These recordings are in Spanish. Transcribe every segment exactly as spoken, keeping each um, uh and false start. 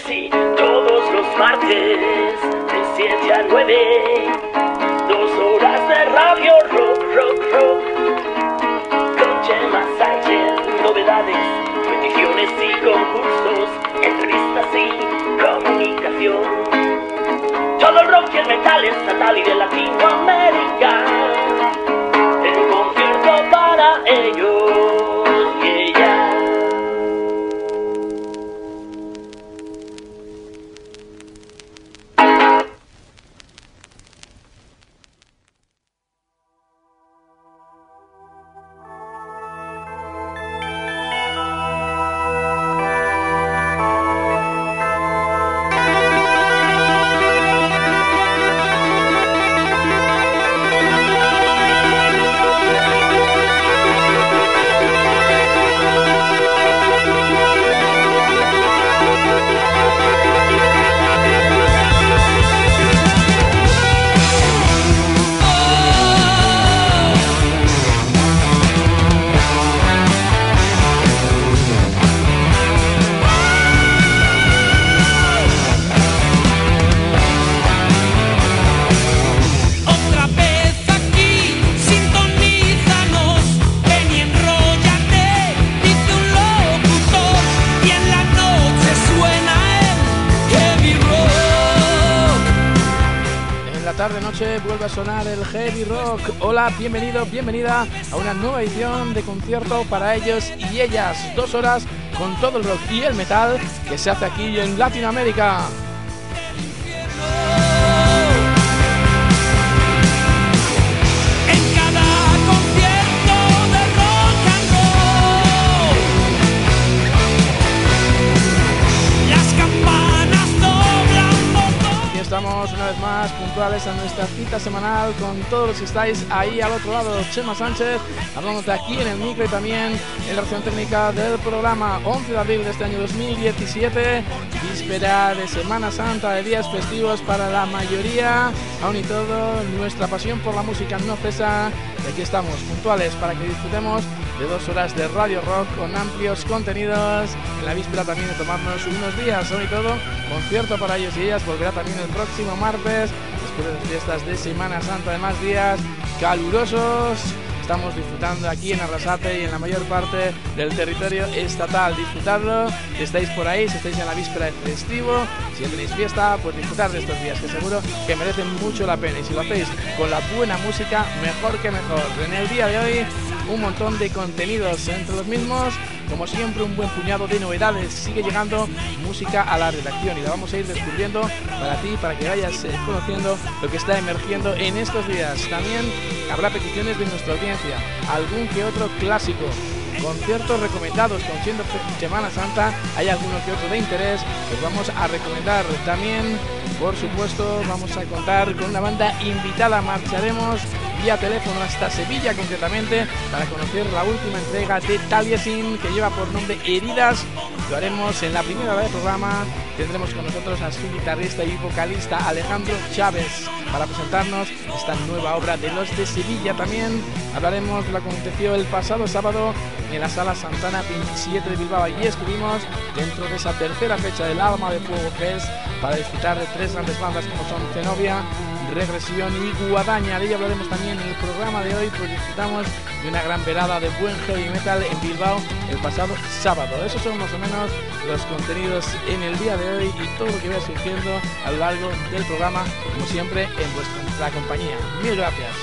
sí, todos los martes de siete a nueve, dos horas de radio rock, rock, rock, con Chema Sánchez, novedades, peticiones y concursos, entrevistas y comunicación. Todo el rock y el metal estatal y de Latinoamérica, en concierto para ellos, yeah, yeah. Vuelve a sonar el heavy rock. Hola, bienvenido, bienvenida a una nueva edición de concierto para ellos y ellas. Dos horas con todo el rock y el metal que se hace aquí en Latinoamérica. Estamos una vez más puntuales a nuestra cita semanal con todos los que estáis ahí al otro lado. Chema Sánchez, hablamos de aquí en el micro y también en la versión técnica del programa. Once de abril de este año dos mil diecisiete, víspera de Semana Santa, de días festivos para la mayoría. Aún y todo, nuestra pasión por la música no cesa y aquí estamos puntuales para que disfrutemos de dos horas de radio rock con amplios contenidos. En la víspera también de tomarnos unos días, sobre todo concierto para ellos y ellas. Volverá también el próximo martes, después de las fiestas de Semana Santa, de más días calurosos. Estamos disfrutando aquí en Arrasate y en la mayor parte del territorio estatal. Disfrutadlo, si estáis por ahí, si estáis en la víspera de festivo, si tenéis fiesta, pues disfrutar de estos días que seguro que merecen mucho la pena. Y si lo hacéis con la buena música, mejor que mejor. En el día de hoy, un montón de contenidos, entre los mismos, como siempre, un buen puñado de novedades. Sigue llegando música a la redacción y la vamos a ir descubriendo para ti, para que vayas eh, conociendo lo que está emergiendo en estos días. También habrá peticiones de nuestra audiencia, algún que otro clásico, conciertos recomendados, con siendo Semana Santa hay alguno que otro de interés que vamos a recomendar. También, por supuesto, vamos a contar con una banda invitada. Marcharemos vía teléfono hasta Sevilla concretamente para conocer la última entrega de Taliesin, que lleva por nombre Heridas. Lo haremos en la primera hora del programa. Tendremos con nosotros a su guitarrista y vocalista Alejandro Chávez para presentarnos esta nueva obra de los de Sevilla. También hablaremos de lo que aconteció el pasado sábado en la Sala Santana veintisiete de Bilbao. Allí estuvimos dentro de esa tercera fecha del Alma de Fuego Fest para disfrutar de tres grandes bandas como son Zenobia, Regresión y Guadaña. De ello hablaremos también en el programa de hoy, pues disfrutamos de una gran velada de buen heavy metal en Bilbao el pasado sábado. Esos son más o menos los contenidos en el día de hoy y todo lo que vaya surgiendo a lo largo del programa, como siempre, en vuestra compañía. Mil gracias.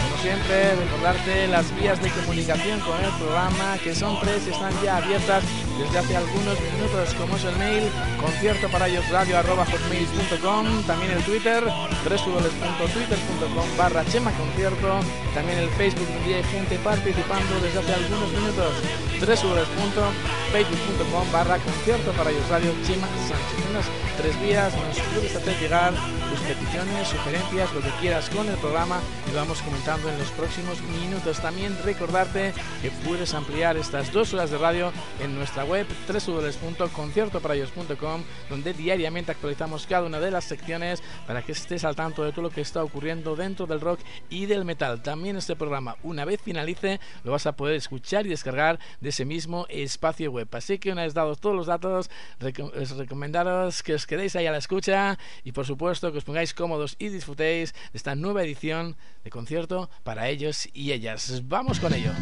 Recordarte las vías de comunicación con el programa, que son tres, están ya abiertas desde hace algunos minutos, como es el mail concierto para ellos radio arroba hotmail punto com, también el Twitter w w w punto twitter punto com barra chema concierto, también el Facebook donde hay gente participando desde hace algunos minutos, w w w punto facebook punto com barra concierto para ellos radio Chema Sánchez. En las tres vías nos puedes hacer llegar tus peticiones, sugerencias, lo que quieras con el programa y lo vamos comentando en los próximos minutos. También recordarte que puedes ampliar estas dos horas de radio en nuestra web w w w punto concierto para ellos punto com, donde diariamente actualizamos cada una de las secciones para que estés al tanto de todo lo que está ocurriendo dentro del rock y del metal. También este programa, una vez finalice, lo vas a poder escuchar y descargar de ese mismo espacio web. Así que una vez dados todos los datos, rec- os recomendaros que os quedéis ahí a la escucha y por supuesto que os pongáis cómodos y disfrutéis de esta nueva edición de concierto para ellos y ellas. Vamos con ello.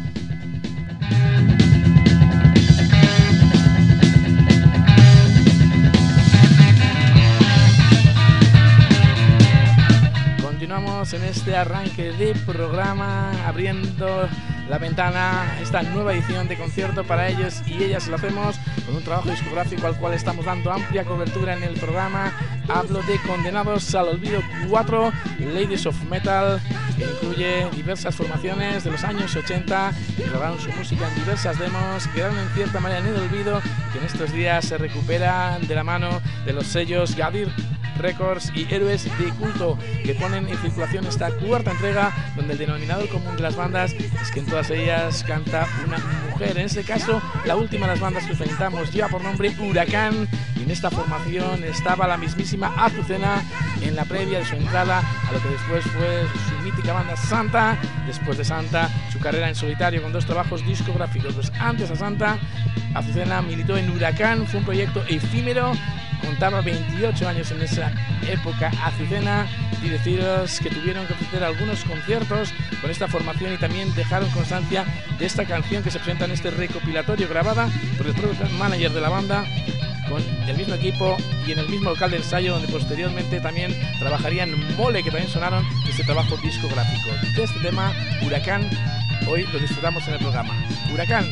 Continuamos en este arranque de programa, abriendo la ventana a esta nueva edición de concierto para ellos y ellas. Lo hacemos con un trabajo discográfico al cual estamos dando amplia cobertura en el programa. Hablo de Condenados al Olvido cuatro, Ladies of Metal, que incluye diversas formaciones de los años ochenta que grabaron su música en diversas demos, quedaron en cierta manera en el olvido y que en estos días se recuperan de la mano de los sellos Gadir Records y Héroes de Culto, que ponen en circulación esta cuarta entrega, donde el denominador común de las bandas es que en todas ellas canta una mujer. En este caso, la última de las bandas que presentamos lleva por nombre Huracán, y en esta formación estaba la mismísima Azucena en la previa de su entrada a lo que después fue su mítica banda Santa. Después de Santa, su carrera en solitario con dos trabajos discográficos. Pues antes a Santa, Azucena militó en Huracán, fue un proyecto efímero. Contaba veintiocho años en esa época Azucena, y deciros que tuvieron que ofrecer algunos conciertos con esta formación y también dejaron constancia de esta canción que se presenta en este recopilatorio, grabada por el propio manager de la banda, con el mismo equipo y en el mismo local de ensayo donde posteriormente también trabajarían Mole, que también sonaron en este trabajo discográfico. De este tema, Huracán, hoy lo disfrutamos en el programa. Huracán.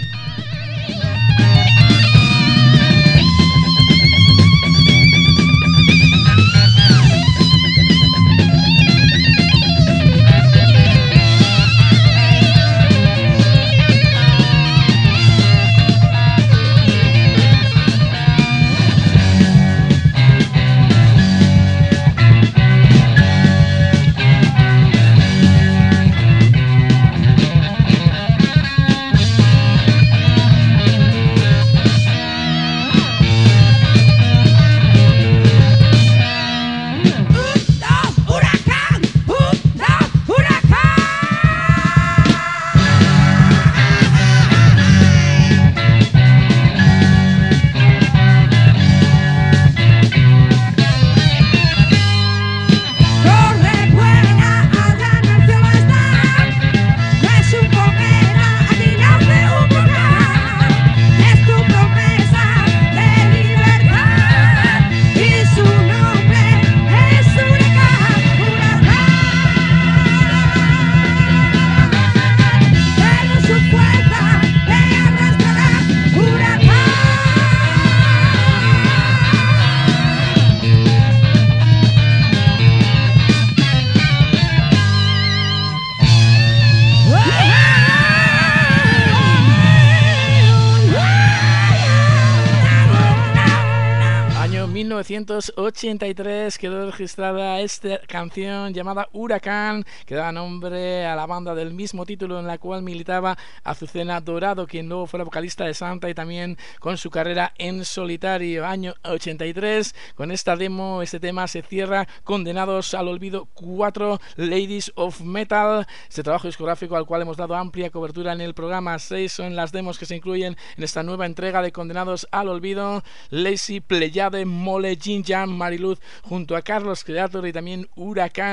mil novecientos ochenta y tres quedó registrada esta canción llamada Huracán, que daba nombre a la banda del mismo título en la cual militaba Azucena Dorado, quien luego fue la vocalista de Santa y también con su carrera en solitario. Año ochenta y tres, con esta demo, este tema se cierra Condenados al Olvido cuatro, Ladies of Metal, este trabajo discográfico al cual hemos dado amplia cobertura en el programa. Seis son las demos que se incluyen en esta nueva entrega de Condenados al Olvido: Lazy, Pleiade, Mole, Jin Jam, Mariluz, junto a Carlos Creator y también Huracán.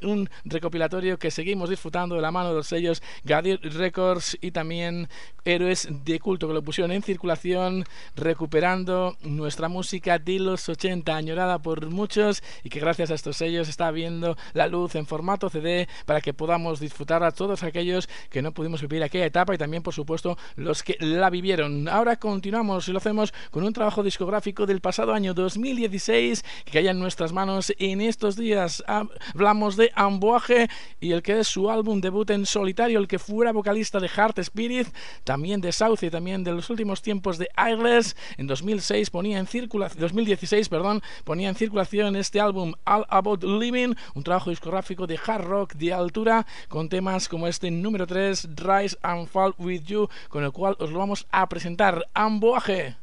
un recopilatorio que seguimos disfrutando de la mano de los sellos Gadir Records y también Héroes de Culto, que lo pusieron en circulación, recuperando nuestra música de los ochenta, añorada por muchos, y que gracias a estos sellos está viendo la luz en formato C D para que podamos disfrutar a todos aquellos que no pudimos vivir aquella etapa y también, por supuesto, los que la vivieron. Ahora continuamos y lo hacemos con un trabajo discográfico del pasado año dos mil dieciséis que cae en nuestras manos en estos días. Hablamos de Amboage y el que es su álbum debut en solitario, el que fuera vocalista de Heart Spirit, también de South y también de los últimos tiempos de Airless. En dos mil seis ponía en circulación, dos mil dieciséis, perdón, ponía en circulación este álbum All About Living, un trabajo discográfico de hard rock de altura con temas como este número tres, Rise and Fall With You, con el cual os lo vamos a presentar. Amboage.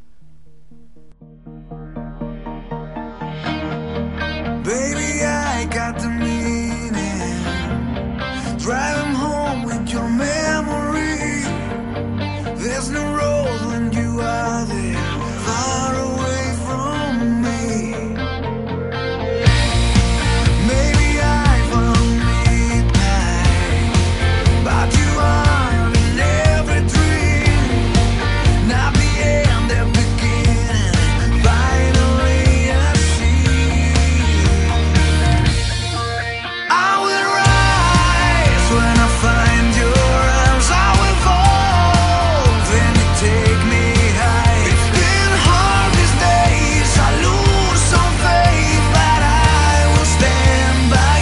Baby, I got the meaning. Driving home with your memory. There's no road when you are there, far away from me. Maybe I found midnight, but you are in every dream. Not the end, the beginning. Finally I see. I will rise when I find your arms. I will fall when you take me high. It's been hard these days. I lose some faith, but I will stand by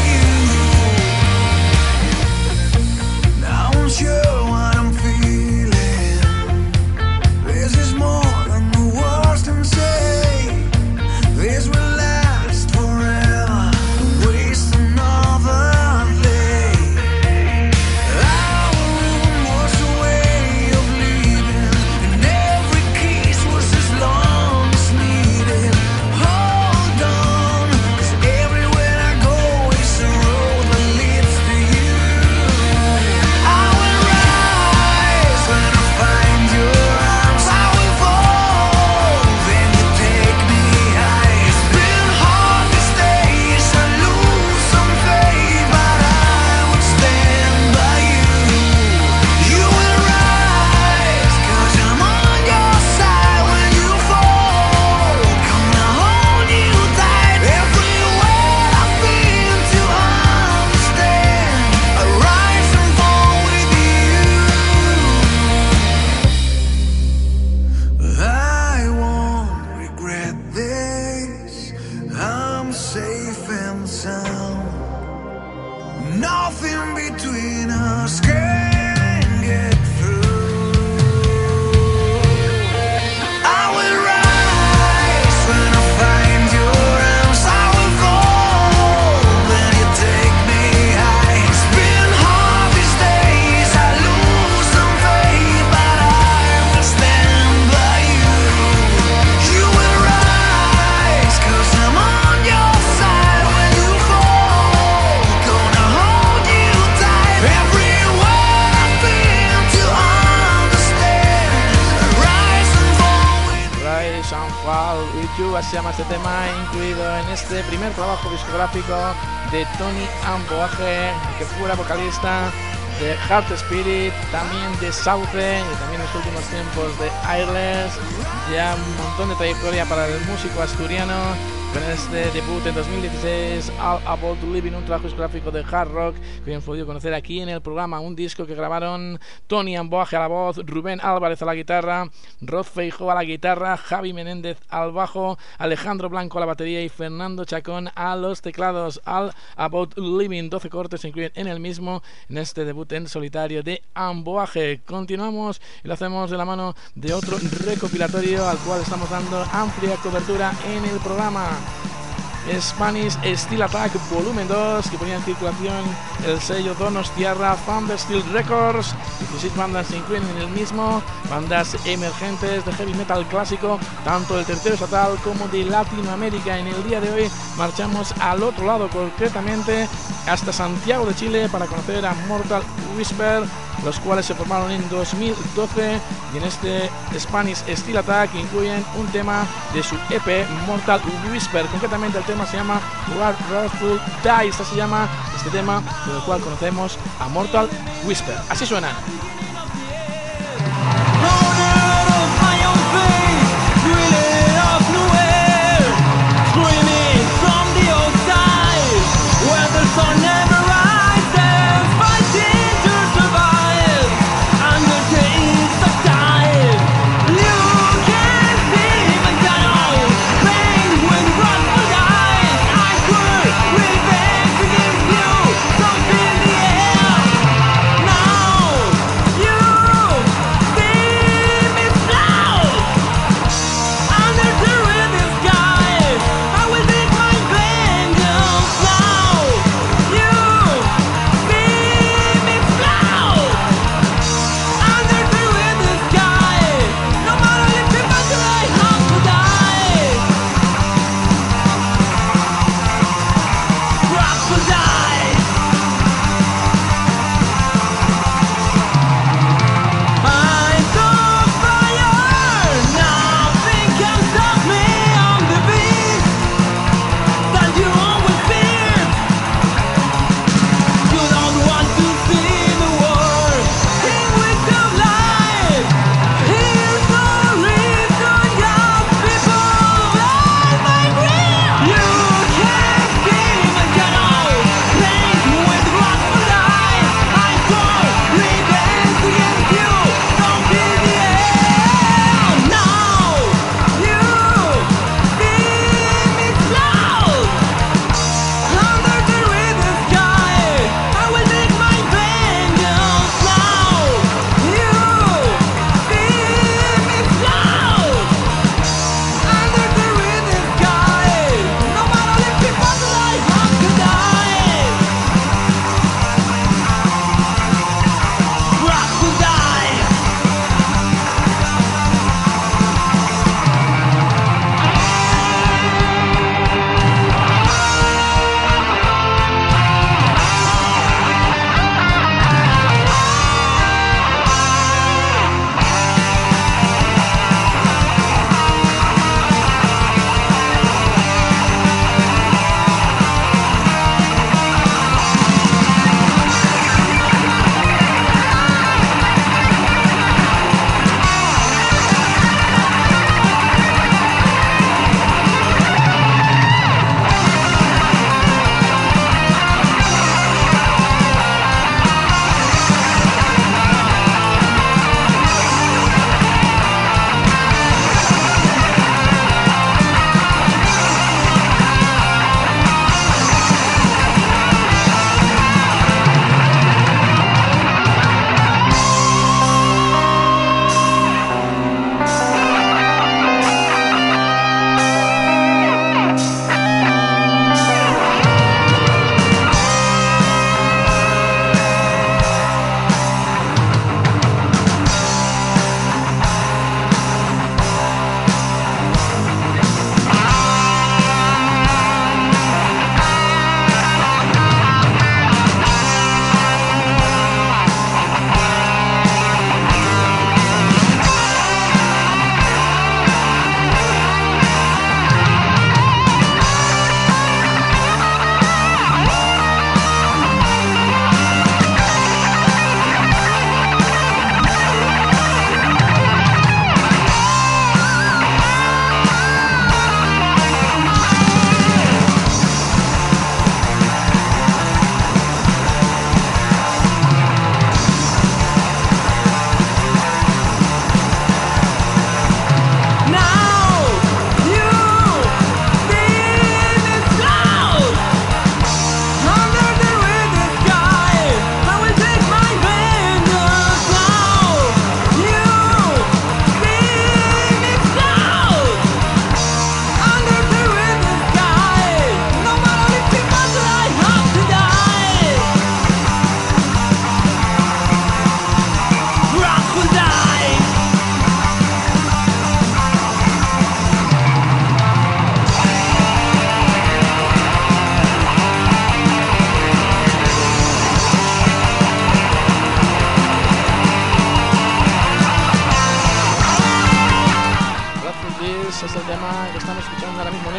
you. Now I'm sure what I'm feeling. This is more than the words can say. This will last forever. Waste another day. Our room was a way of living, and every kiss was as long as needed. Hold on, 'cause everywhere I go is a road that leads to you. I will rise when I find your arms. I will fall when you take me high. It's been hard these days. I lose some faith, but I will stand by you. You will rise, 'cause I'm on your side when you fall. Gonna hold you tight. Every word I feel to understand. I rise and fall with you. I won't regret this. I'm safe and sound. Nothing between us can get through. I will rise when I find your arms. I will fall when you take me high. It's been hard these days. I lose some faith, but I will stand by you. You will rise, 'cause I'm on your side when you fall. Gonna hold you tight. Every word I feel to understand. Rise and fall with Rise and Fall With You, así se llama este tema, incluido en este primer trabajo discográfico de Tony Amboage, que fuera vocalista de Heart Spirit, también de Sauce y también en los últimos tiempos de Airless. Ya un montón de trayectoria para el músico asturiano con este debut en dos mil dieciséis, All About Living, un trabajo discográfico de hard rock que hemos podido conocer aquí en el programa, un disco que grabaron Tony Amboage a la voz, Rubén Álvarez a la guitarra, Rod Feijó a la guitarra, Javi Menéndez al bajo, Alejandro Blanco a la batería y Fernando Chacón a los teclados. All About Living, doce cortes se incluyen en el mismo, en este debut en solitario de Amboage. Continuamos y lo hacemos de la mano de otro recopilatorio al cual estamos dando amplia cobertura en el programa. Spanish Steel Attack Volumen dos, que ponía en circulación el sello Donostiarra Thunder Steel Records. dieciséis bandas se incluyen en el mismo, bandas emergentes de heavy metal clásico, tanto del tercero estatal como de Latinoamérica. En el día de hoy marchamos al otro lado, concretamente hasta Santiago de Chile, para conocer a Mortal Whisper, los cuales se formaron en dos mil doce, y en este Spanish Steel Attack incluyen un tema de su E P Mortal Whisper, concretamente el tema tema se llama What Wrathful Die. Esta se llama este tema del cual conocemos a Mortal Whisper. Así suenan. You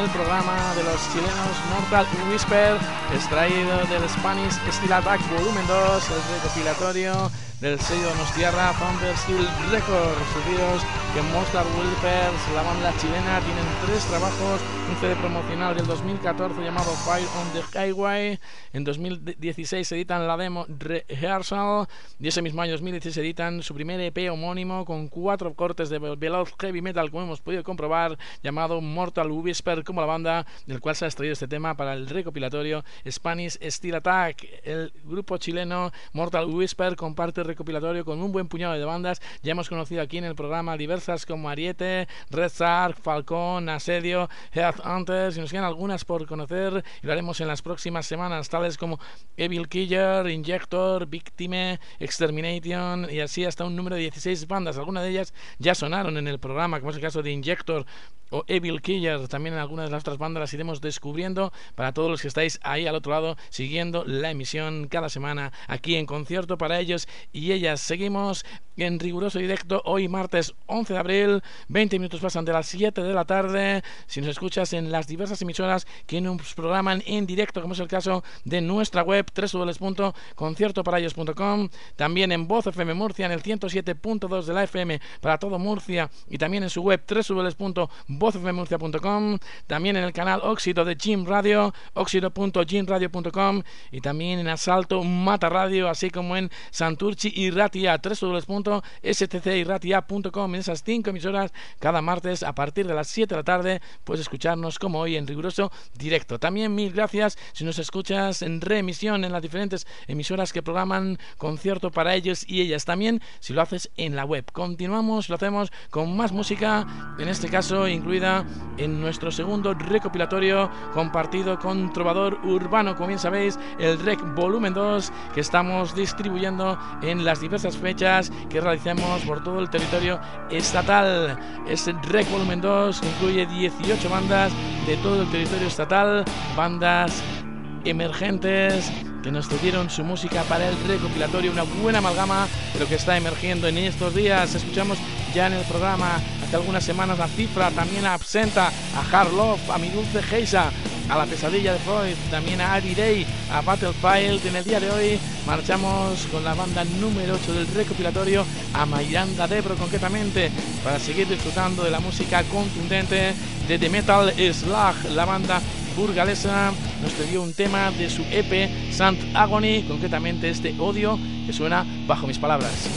el programa de los chilenos Mortal Whisper, extraído del Spanish Steel Attack Volumen dos, el recopilatorio del sello Donostiarra Thundersteel Records. Deciros que Mortal Whispers, la banda chilena, tienen tres trabajos: un C D promocional del dos mil catorce llamado Fire on the Highway, en dos mil dieciséis editan la demo Rehearsal y ese mismo año dos mil dieciséis editan su primer E P homónimo con cuatro cortes de veloz heavy metal, como hemos podido comprobar, llamado Mortal Whisper, como la banda del cual se ha extraído este tema para el recopilatorio Spanish Steel Attack. El grupo chileno Mortal Whisper comparte recopilatorio con un buen puñado de bandas. Ya hemos conocido aquí en el programa diversas como Ariete, Red Shark, Falcón, Asedio, Headhunters, y nos quedan algunas por conocer y lo haremos en las próximas semanas, tales como Evil Killer, Injector, Victime, Extermination y así hasta un número de dieciséis bandas. Algunas de ellas ya sonaron en el programa, como es el caso de Injector o Evil Killer. También en algunas de las otras bandas las iremos descubriendo para todos los que estáis ahí al otro lado siguiendo la emisión cada semana aquí en Concierto para ellos y ellas. Seguimos en riguroso directo hoy martes once de abril, veinte minutos pasan de las siete de la tarde. Si nos escuchas en las diversas emisoras que nos programan en directo, como es el caso de nuestra web doble u doble u doble u punto concierto para ellos punto com, también en Voz F M Murcia en el ciento siete punto dos de la F M para todo Murcia y también en su web doble u doble u doble u punto voz f m murcia punto com, también en el canal Óxido de Jim Radio, óxido punto jim radio punto com y también en Asalto Mata Radio, así como en Santurchi y Ratia, doble u doble u doble u punto s t c y ratia punto com. En esas cinco emisoras cada martes a partir de las siete de la tarde puedes escucharnos como hoy en riguroso directo. También mil gracias si nos escuchas en reemisión en las diferentes emisoras que programan Concierto para ellos y ellas, también si lo haces en la web. Continuamos, lo hacemos con más música, en este caso incluida en nuestro segundo recopilatorio compartido con Trovador Urbano, como bien sabéis, el Rec Volumen dos, que estamos distribuyendo en las diversas fechas que realicemos por todo el territorio estatal. Este Rec Volumen dos que incluye dieciocho bandas de todo el territorio estatal, bandas emergentes que nos cedieron su música para el recopilatorio, una buena amalgama de lo que está emergiendo en estos días. Escuchamos ya en el programa hace algunas semanas a Cifra, también a Absenta, a Hard Love, a Mi Dulce Geisa, a La Pesadilla de Freud, también a Ari Day, a Battlefield. En el día de hoy marchamos con la banda número ocho del recopilatorio, a Miranda Debro concretamente, para seguir disfrutando de la música contundente de The Metal Slug. La banda burgalesa nos pidió un tema de su E P Sant Agony, concretamente este Odio, que suena Bajo mis palabras.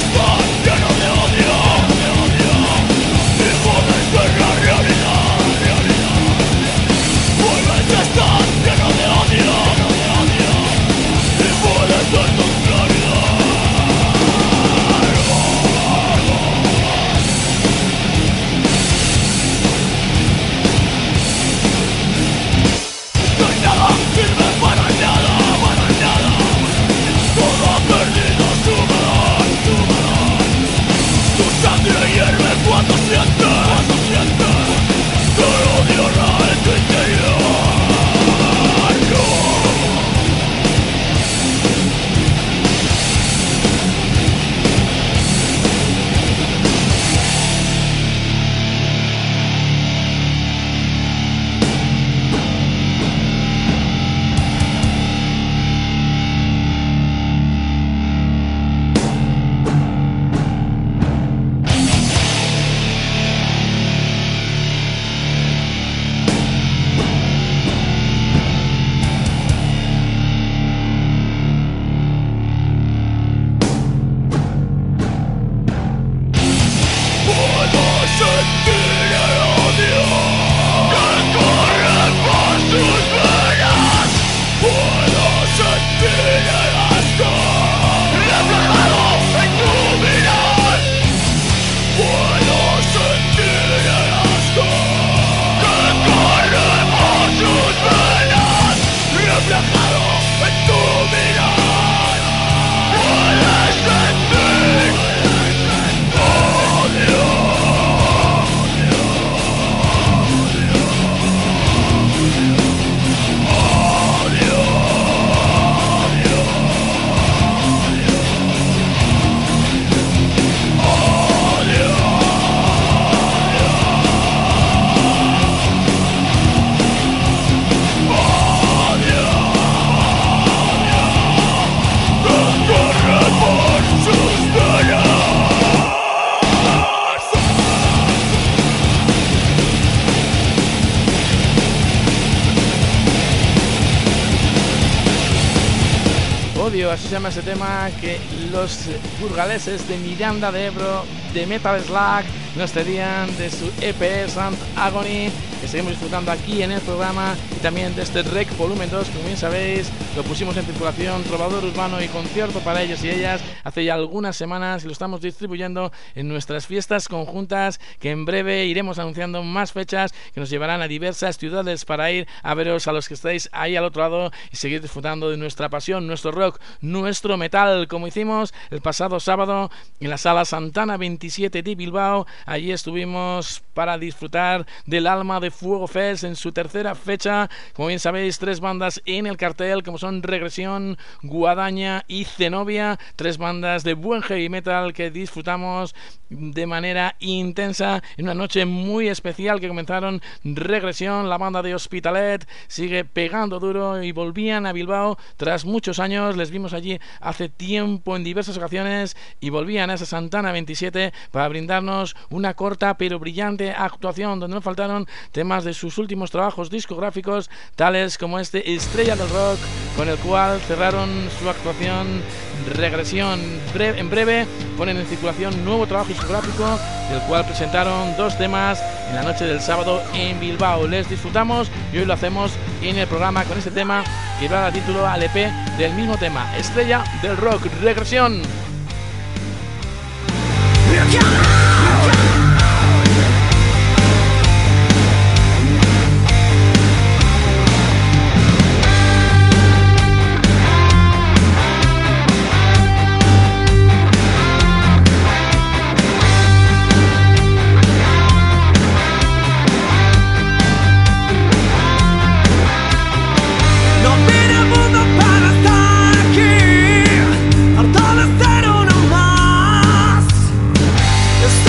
Lleno de odio, de odio, y por la realidad. Odio, así se llama ese tema que los burgaleses de Miranda de Ebro, de Metal Slug, nos cedían de su E P Sant Agony, que seguimos disfrutando aquí en el programa, y también de este Rec Volumen dos, como bien sabéis, lo pusimos en circulación, Trovador Urbano y concierto para ellos y ellas hace ya algunas semanas, y lo estamos distribuyendo en nuestras fiestas conjuntas, que en breve iremos anunciando más fechas que nos llevarán a diversas ciudades para ir a veros a los que estáis ahí al otro lado y seguir disfrutando de nuestra pasión, nuestro rock, nuestro metal, como hicimos el pasado sábado en la Sala Santana veintisiete de Bilbao. Allí estuvimos para disfrutar del Alma de Fuego Fest en su tercera fecha. Como bien sabéis, tres bandas en el cartel, como son Regresión, Guadaña y Zenobia, tres bandas de buen heavy metal que disfrutamos de manera intensa en una noche muy especial que comenzaron Regresión, la banda de Hospitalet, sigue pegando duro y volvían a Bilbao tras muchos años. Les vimos allí hace tiempo en diversas ocasiones y volvían a esa Santana veintisiete para brindarnos una corta pero brillante actuación donde no faltaron temas de sus últimos trabajos discográficos, tales como este Estrella del Rock, con el cual cerraron su actuación. Regresión. Bre- en breve ponen en circulación nuevo trabajo discográfico, del cual presentaron dos temas en la noche del sábado en Bilbao. Les disfrutamos y hoy lo hacemos en el programa con este tema que va a dar título al E P del mismo tema, Estrella del Rock, Regresión. Harto de ser uno más.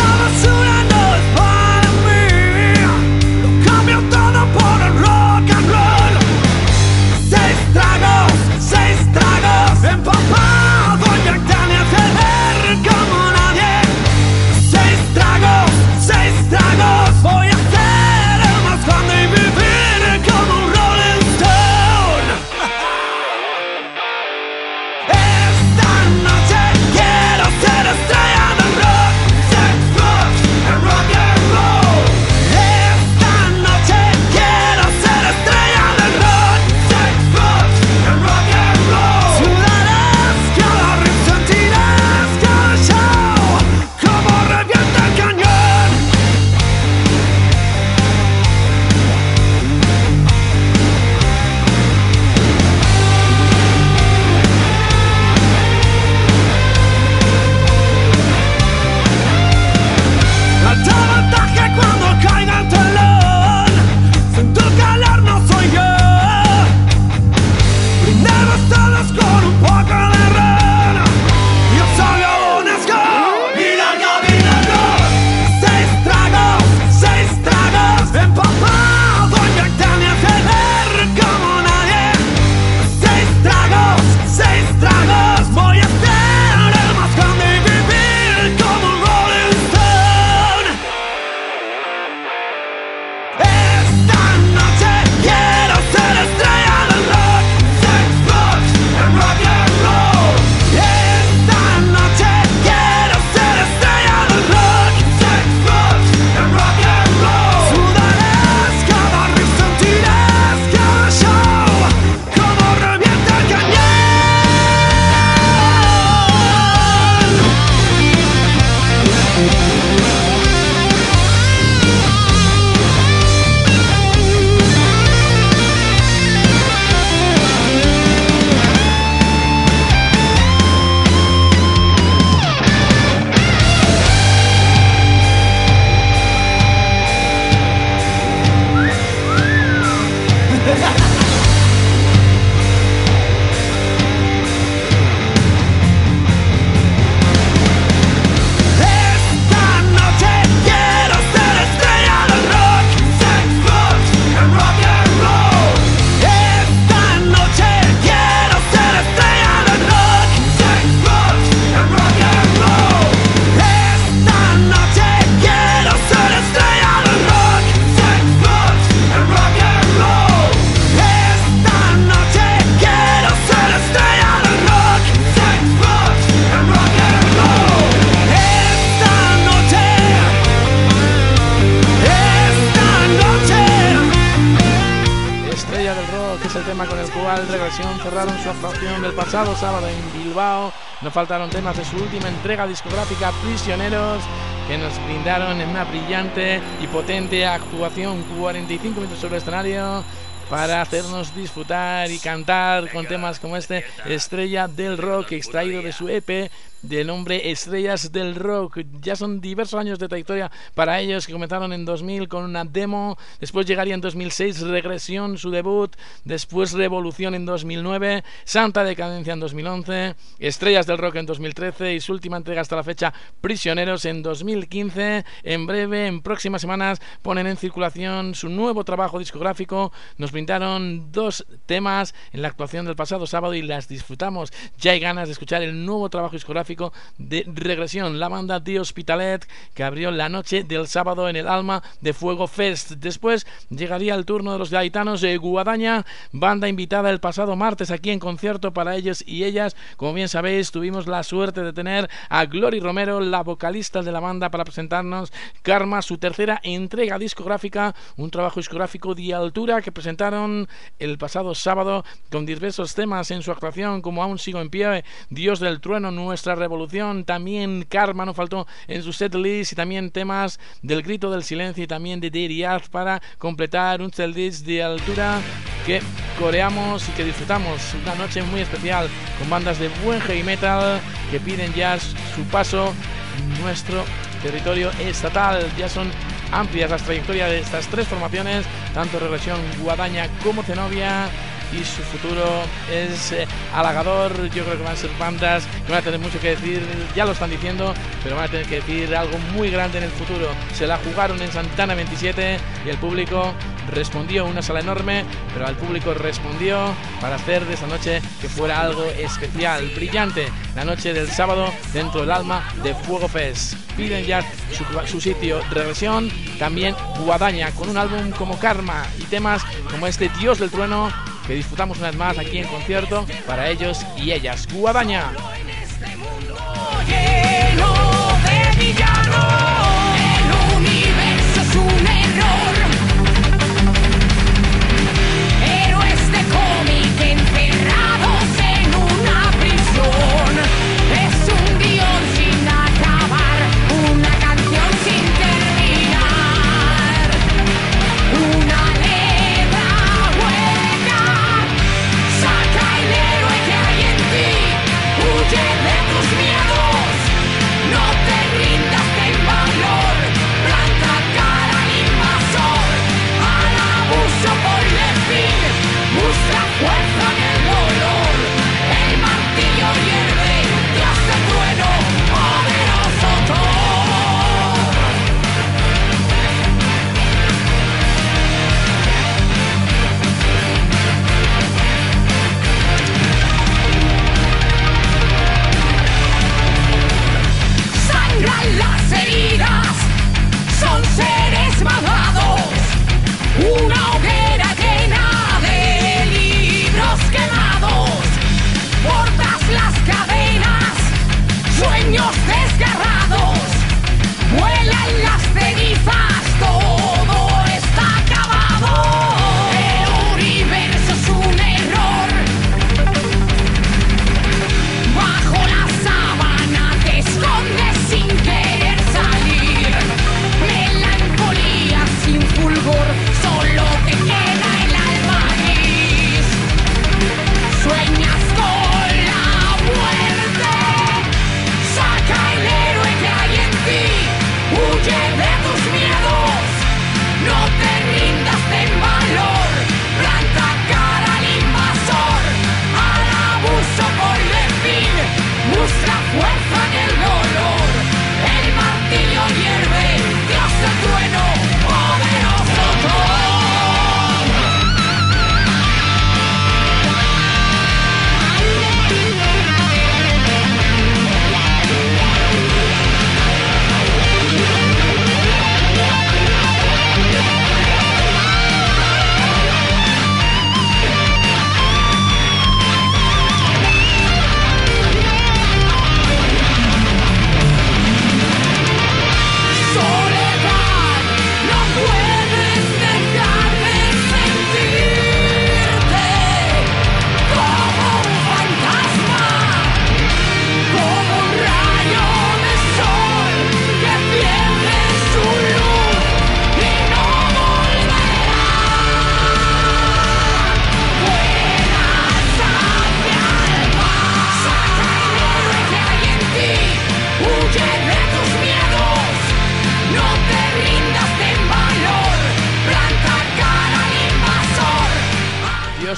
tema con el cual Regresión cerraron su actuación del pasado sábado en Bilbao. No faltaron temas de su última entrega discográfica, Prisioneros, que nos brindaron en una brillante y potente actuación, cuarenta y cinco minutos sobre el escenario, para hacernos disfrutar y cantar con temas como este, Estrella del Rock, extraído de su E P de nombre Estrellas del Rock. Ya son diversos años de trayectoria para ellos, que comenzaron en dos mil con una demo, después llegaría en dos mil seis Regresión, su debut, después Revolución en dos mil nueve, Santa Decadencia en dos mil once, Estrellas del Rock en dos mil trece y su última entrega hasta la fecha, Prisioneros, en dos mil quince. En breve, en próximas semanas, ponen en circulación su nuevo trabajo discográfico. Nos brindaron dos temas en la actuación del pasado sábado y las disfrutamos. Ya hay ganas de escuchar el nuevo trabajo discográfico de Regresión, la banda de Hospitalet, que abrió la noche del sábado en el Alma de Fuego Fest. Después llegaría el turno de los gaitanos de Guadaña, banda invitada el pasado martes aquí en concierto para ellos y ellas. Como bien sabéis, tuvimos la suerte de tener a Glory Romero, la vocalista de la banda, para presentarnos Karma, su tercera entrega discográfica, un trabajo discográfico de altura que presentaron el pasado sábado con diversos temas en su actuación, como Aún sigo en pie, Dios del trueno, Nuestra revolución, también Karma no faltó en su setlist, y también temas del Grito del silencio y también de Diriad, para completar un setlist de altura que coreamos y que disfrutamos. Una noche muy especial con bandas de buen heavy metal que piden ya su paso en nuestro territorio estatal. Ya son amplias las trayectorias de estas tres formaciones, tanto Regresión, Guadaña como Zenobia, y su futuro es eh, halagador. Yo creo que van a ser bandas que van a tener mucho que decir, ya lo están diciendo, pero van a tener que decir algo muy grande en el futuro. Se la jugaron en Santana veintisiete y el público respondió, una sala enorme, pero al público respondió para hacer de esa noche que fuera algo especial, brillante. La noche del sábado dentro del Alma de Fuego Fest. Piden ya su, su sitio Regresión, también Guadaña, con un álbum como Karma y temas como este Dios del trueno, que disfrutamos una vez más aquí en concierto para ellos y ellas. Guadaña. Huye de tus miedos, no te rindas, ten valor.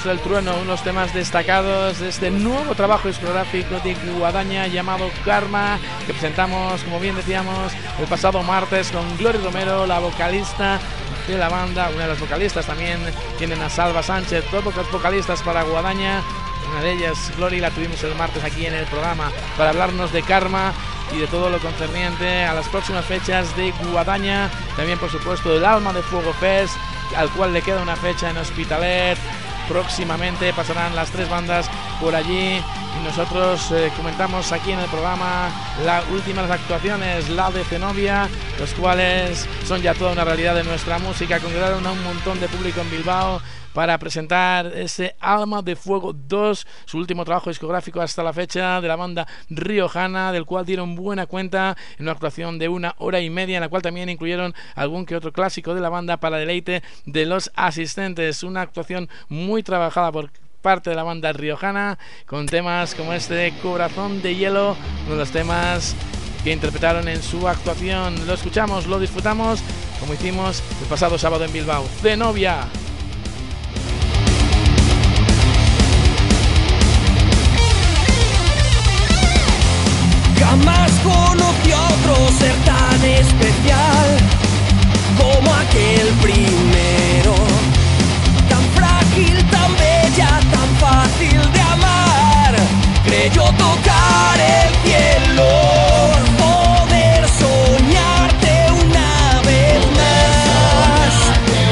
Dios del Trueno, unos temas destacados de este nuevo trabajo discográfico de Guadaña llamado Karma, que presentamos, como bien decíamos, el pasado martes con Glory Romero, la vocalista de la banda, una de las vocalistas. También tienen a Salva Sánchez, dos vocalistas para Guadaña. Una de ellas, Glory, la tuvimos el martes aquí en el programa para hablarnos de Karma y de todo lo concerniente a las próximas fechas de Guadaña. También, por supuesto, del Alma de Fuego Fest, al cual le queda una fecha en Hospitalet. Próximamente pasarán las tres bandas por allí y nosotros eh, comentamos aquí en el programa las últimas actuaciones, la de Zenobia, los cuales son ya toda una realidad de nuestra música. Congregaron a un montón de público en Bilbao para presentar ese Alma de Fuego dos, su último trabajo discográfico hasta la fecha, de la banda riojana, del cual dieron buena cuenta en una actuación de una hora y media, en la cual también incluyeron algún que otro clásico de la banda para deleite de los asistentes. Una actuación muy trabajada por parte de la banda riojana, con temas como este Corazón de Hielo, uno de los temas que interpretaron en su actuación. Lo escuchamos, lo disfrutamos, como hicimos el pasado sábado en Bilbao. Zenobia. Jamás conocí a otro ser tan especial como aquel primero, tan frágil, tan bella, tan fácil de amar. Creyó tocar el cielo, poder soñarte una vez más.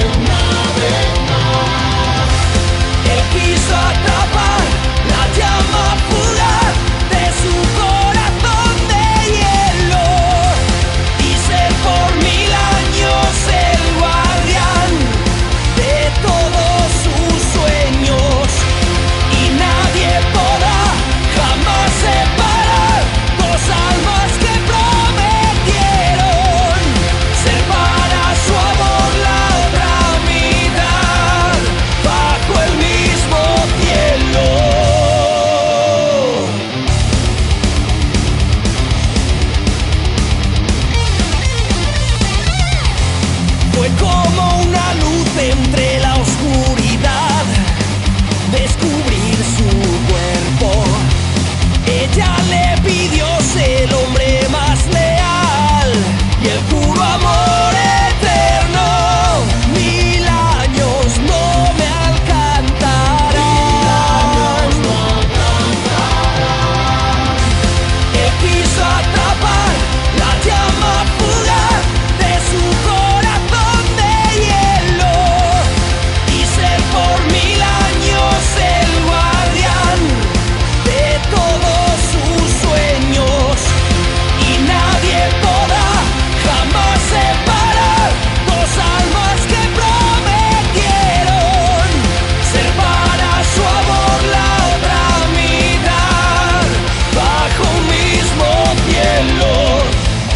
Él quiso atrapar la llama fugaz de su corazón de hielo y ser por mil años el guardián de todos sus sueños. Y nadie podrá jamás separar dos almas que prometieron ser para su amor la otra mitad bajo el mismo cielo. Fue como una luz entre la oscuridad, descubrir su cuerpo. Ella le pidió ser el hombre más leal y el puro amor eterno. Mil años no me alcanzarán. Él quiso atrapar la llama fugaz de su corazón de hielo y ser por mil años el guardián de todos sus sueños. Y nadie podrá jamás separar dos almas que prometieron ser para su amor la otra mitad bajo un mismo cielo.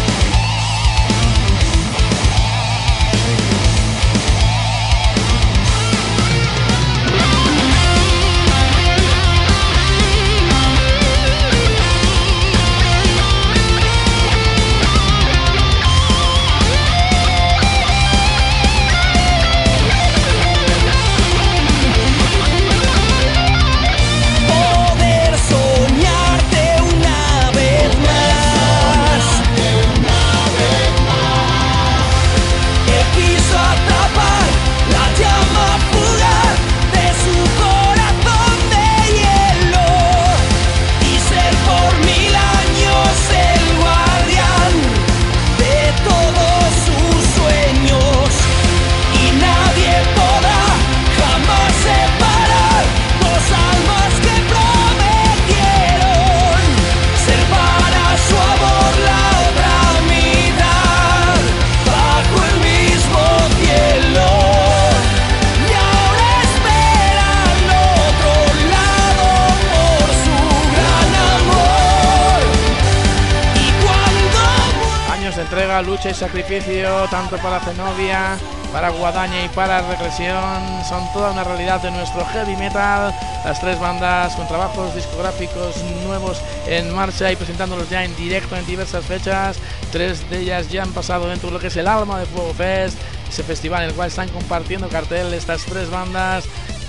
Poder soñarte una vez más. Él quiso atrapar la llama fugaz de su corazón de hielo y ser por mil años el guardián de todos sus sueños. Y nadie podrá jamás separar dos almas que prometieron ser para su amor la otra mitad bajo el mismo cielo. Y ahora esperan al otro lado por su gran amor. Y cuando Años de entrega, lucha y sacrificio, tanto para Zenobia, para Guadaña y para Regresión, son toda una realidad de nuestro heavy metal. Las tres bandas con trabajos discográficos nuevos en marcha y presentándolos ya en directo en diversas fechas. Tres de ellas ya han pasado dentro de lo que es el Alma de Fuego Fest, ese festival en el cual están compartiendo cartel estas tres bandas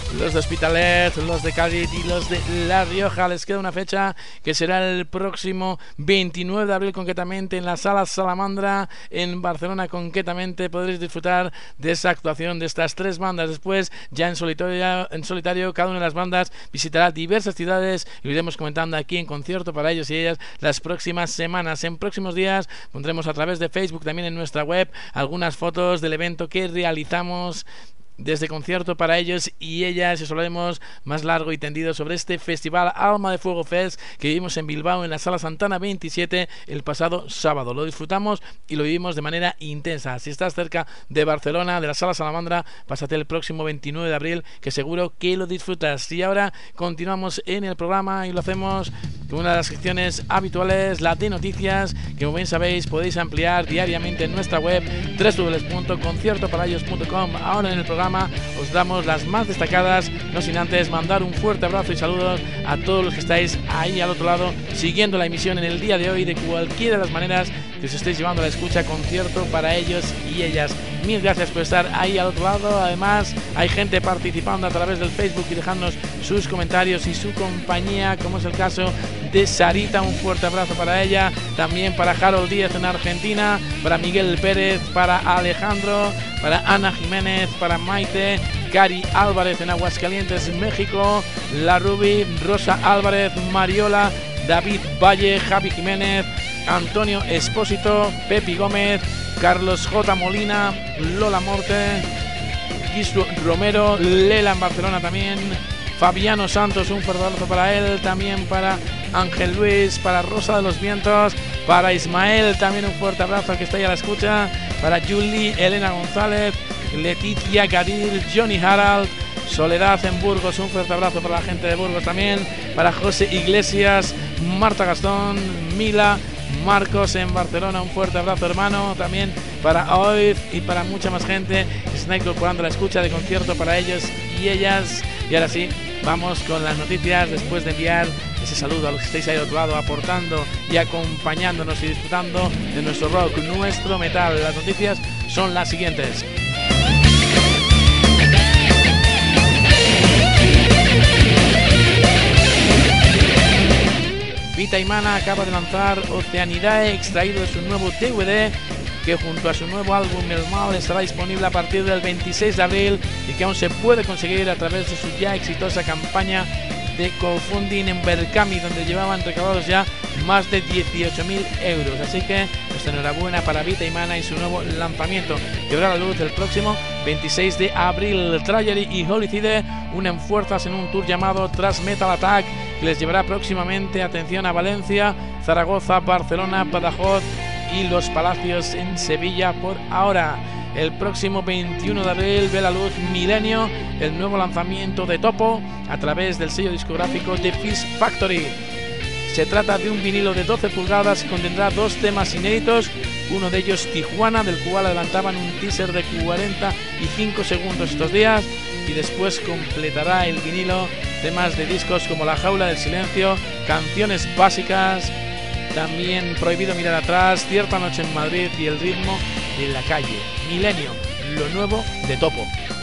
los de Hospitalet, los de Cádiz y los de La Rioja. Les queda una fecha que será el próximo veintinueve de abril, concretamente en la Sala Salamandra en Barcelona. Concretamente podréis disfrutar de esa actuación de estas tres bandas. Después, ya en solitario, en solitario cada una de las bandas visitará diversas ciudades y lo iremos comentando aquí en concierto para ellos y ellas las próximas semanas. En próximos días pondremos a través de Facebook, también en nuestra web, algunas fotos del evento que realizamos desde concierto para ellos y ellas, y os hablaremos más largo y tendido sobre este festival Alma de Fuego Fest que vivimos en Bilbao en la Sala Santana veintisiete el pasado sábado. Lo disfrutamos y lo vivimos de manera intensa. Si estás cerca de Barcelona, de la Sala Salamandra, pásate el próximo veintinueve de abril, que seguro que lo disfrutas. Y ahora continuamos en el programa y lo hacemos con una de las secciones habituales, la de noticias, que como bien sabéis podéis ampliar diariamente en nuestra web doble u doble u doble u punto concierto para ellos punto com. Ahora en el programa os damos las más destacadas, no sin antes mandar un fuerte abrazo y saludos a todos los que estáis ahí al otro lado siguiendo la emisión en el día de hoy, de cualquiera de las maneras que os estéis llevando a la escucha. Concierto para ellos y ellas. Mil gracias por estar ahí al otro lado. Además hay gente participando a través del Facebook y dejándonos sus comentarios y su compañía, como es el caso de Sarita. Un fuerte abrazo para ella, también para Harold Díaz en Argentina, para Miguel Pérez, para Alejandro, para Ana Jiménez, para Maite, Cari Álvarez en Aguascalientes, México, La Ruby, Rosa Álvarez, Mariola, David Valle, Javi Jiménez, Antonio Espósito, Pepi Gómez, Carlos J. Molina, Lola Morte, Gisro Romero, Lela en Barcelona también, Fabiano Santos, un fuerte abrazo para él, también para Ángel Luis, para Rosa de los Vientos, para Ismael también un fuerte abrazo que está ahí a la escucha, para Julie, Elena González, Leticia Gadil, Johnny Harald, Soledad en Burgos, un fuerte abrazo para la gente de Burgos también, para José Iglesias, Marta Gastón, Mila, Marcos en Barcelona, un fuerte abrazo hermano, también para Oiz y para mucha más gente que se está incorporando a la escucha de concierto para ellos y ellas. Y ahora sí, vamos con las noticias después de enviar ese saludo a los que estáis ahí al otro lado aportando y acompañándonos y disfrutando de nuestro rock, nuestro metal. Las noticias son las siguientes. Vita Imana acaba de lanzar Oceanidae, extraído de su nuevo D V D, que junto a su nuevo álbum El Mal estará disponible a partir del veintiséis de abril y que aún se puede conseguir a través de su ya exitosa campaña de crowdfunding en Berkami, donde llevaban recaudados ya más de dieciocho mil euros. Así que nuestra enhorabuena para Vita Imana y su nuevo lanzamiento, que verá la luz el próximo veintiséis de abril. Trajery y Holicide unen fuerzas en un tour llamado Thrash Metal Attack, que les llevará próximamente, atención, a Valencia, Zaragoza, Barcelona, Badajoz y Los Palacios en Sevilla por ahora. El próximo veintiuno de abril ve la luz Milenio, el nuevo lanzamiento de Topo a través del sello discográfico The Fish Factory. Se trata de un vinilo de doce pulgadas que contendrá dos temas inéditos, uno de ellos Tijuana, del cual adelantaban un teaser de cuarenta y cinco segundos estos días, y después completará el vinilo temas de discos como La Jaula del Silencio, Canciones Básicas, también Prohibido Mirar Atrás, Cierta Noche en Madrid y El Ritmo de la Calle. Milenio, lo nuevo de Topo.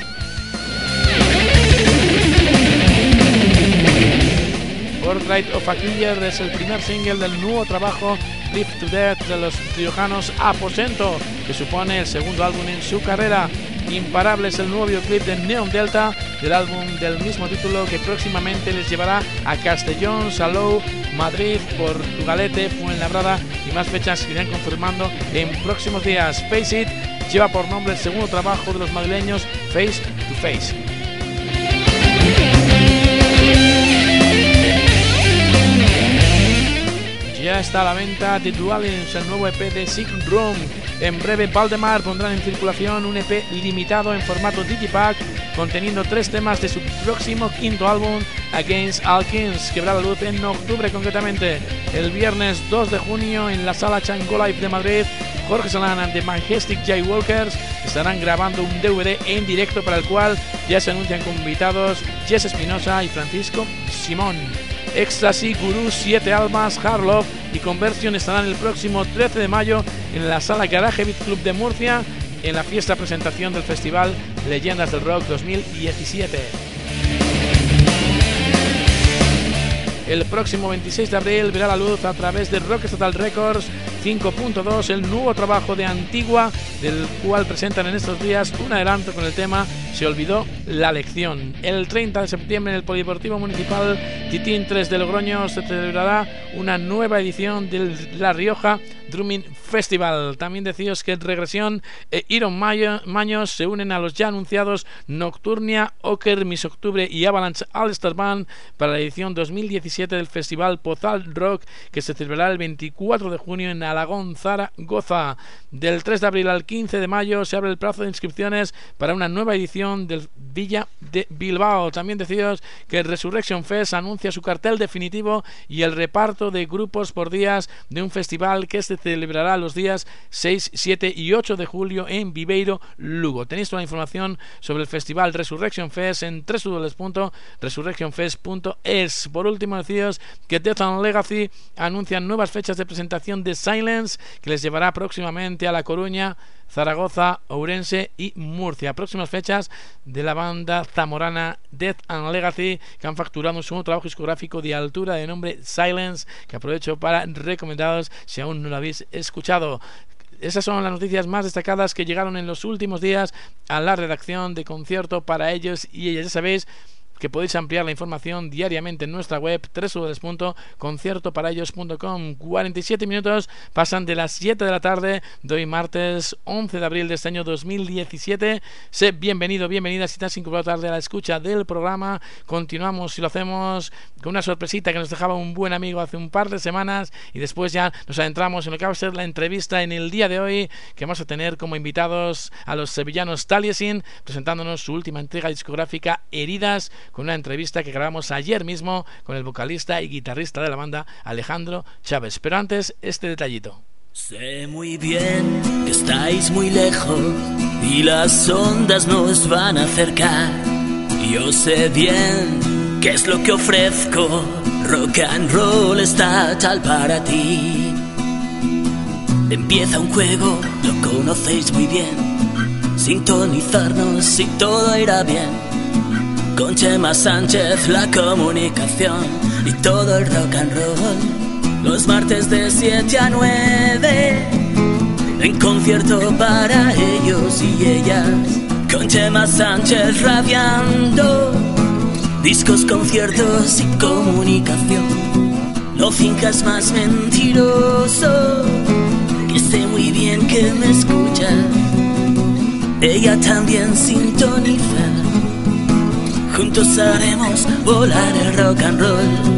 Portrait of a Killer es el primer single del nuevo trabajo Live to Death de los riojanos Aposento, que supone el segundo álbum en su carrera. Imparable es el nuevo videoclip de Neon Delta del álbum del mismo título, que próximamente les llevará a Castellón, Salou, Madrid, Portugalete, Fuenlabrada y más fechas que irán confirmando en próximos días. Face It lleva por nombre el segundo trabajo de los madrileños, Face to Face. Ya está a la venta The Dualins, el nuevo E P de Sick Room. En breve Valdemar pondrán en circulación un E P limitado en formato Digipack conteniendo tres temas de su próximo quinto álbum, Against All Kings, que verá la luz en octubre concretamente. El viernes dos de junio en la Sala Chango Live de Madrid, Jorge Solana de Majestic Jaywalkers estarán grabando un D V D en directo para el cual ya se anuncian como invitados Jess Espinosa y Francisco Simón. Ecstasy, Gurú, Siete Almas, Hard Love y Conversion estarán el próximo trece de mayo en la Sala Garage Beat Club de Murcia en la fiesta presentación del festival Leyendas del Rock dos mil diecisiete. El próximo veintiséis de abril verá la luz a través de Rock Total Records cinco punto dos el nuevo trabajo de Antigua, del cual presentan en estos días un adelanto con el tema Se olvidó la lección. El treinta de septiembre en el Polideportivo Municipal Titín tres de Logroño se celebrará una nueva edición del La Rioja Drumming Festival. También deciros que Regresión e Iron Maños se unen a los ya anunciados Nocturnia, Oker, Miss Octubre y Avalanche All Star Band para la edición dos mil diecisiete del Festival Pozal Rock, que se celebrará el veinticuatro de junio en Alagón, Zaragoza. Del tres de abril al quince de mayo se abre el plazo de inscripciones para una nueva edición del Villa de Bilbao. También deciros que Resurrection Fest anuncia su cartel definitivo y el reparto de grupos por días de un festival que se celebrará los días seis, siete y ocho de julio en Viveiro, Lugo. Tenéis toda la información sobre el festival Resurrection Fest en doble u doble u doble u punto resurrection fest punto es. Por último, deciros que Death and Legacy anuncian nuevas fechas de presentación de Silence, que les llevará próximamente a La Coruña, Zaragoza, Ourense y Murcia. Próximas fechas de la banda zamorana Death and Legacy, que han facturado un segundo trabajo discográfico de altura de nombre Silence, que aprovecho para recomendaros si aún no lo habéis escuchado. Esas son las noticias más destacadas que llegaron en los últimos días a la redacción de Concierto para ellos y ellas. Ya sabéis que podéis ampliar la información diariamente en nuestra web doble u doble u doble u punto concierto para ellos punto com. cuarenta y siete minutos pasan de las siete de la tarde de hoy martes once de abril de este año dos mil diecisiete. Sé bienvenido, bienvenida si te has incorporado tarde a la escucha del programa. Continuamos y lo hacemos con una sorpresita que nos dejaba un buen amigo hace un par de semanas, y después ya nos adentramos en lo que va a ser la entrevista en el día de hoy, que vamos a tener como invitados a los sevillanos Taliesin, presentándonos su última entrega discográfica Heridas, con una entrevista que grabamos ayer mismo con el vocalista y guitarrista de la banda Alejandro Chávez. Pero antes, este detallito. Sé muy bien que estáis muy lejos y las ondas nos van a acercar. Yo sé bien qué es lo que ofrezco, rock and roll está tal para ti. Empieza un juego, lo conocéis muy bien, sintonizarnos y todo irá bien. Con Chema Sánchez la comunicación y todo el rock and roll. Los martes de siete a nueve en Concierto para ellos y ellas. Con Chema Sánchez radiando discos, conciertos y comunicación. No finjas más mentiroso, que sé muy bien que me escuchas. Ella también sintoniza. Juntos haremos volar el rock and roll.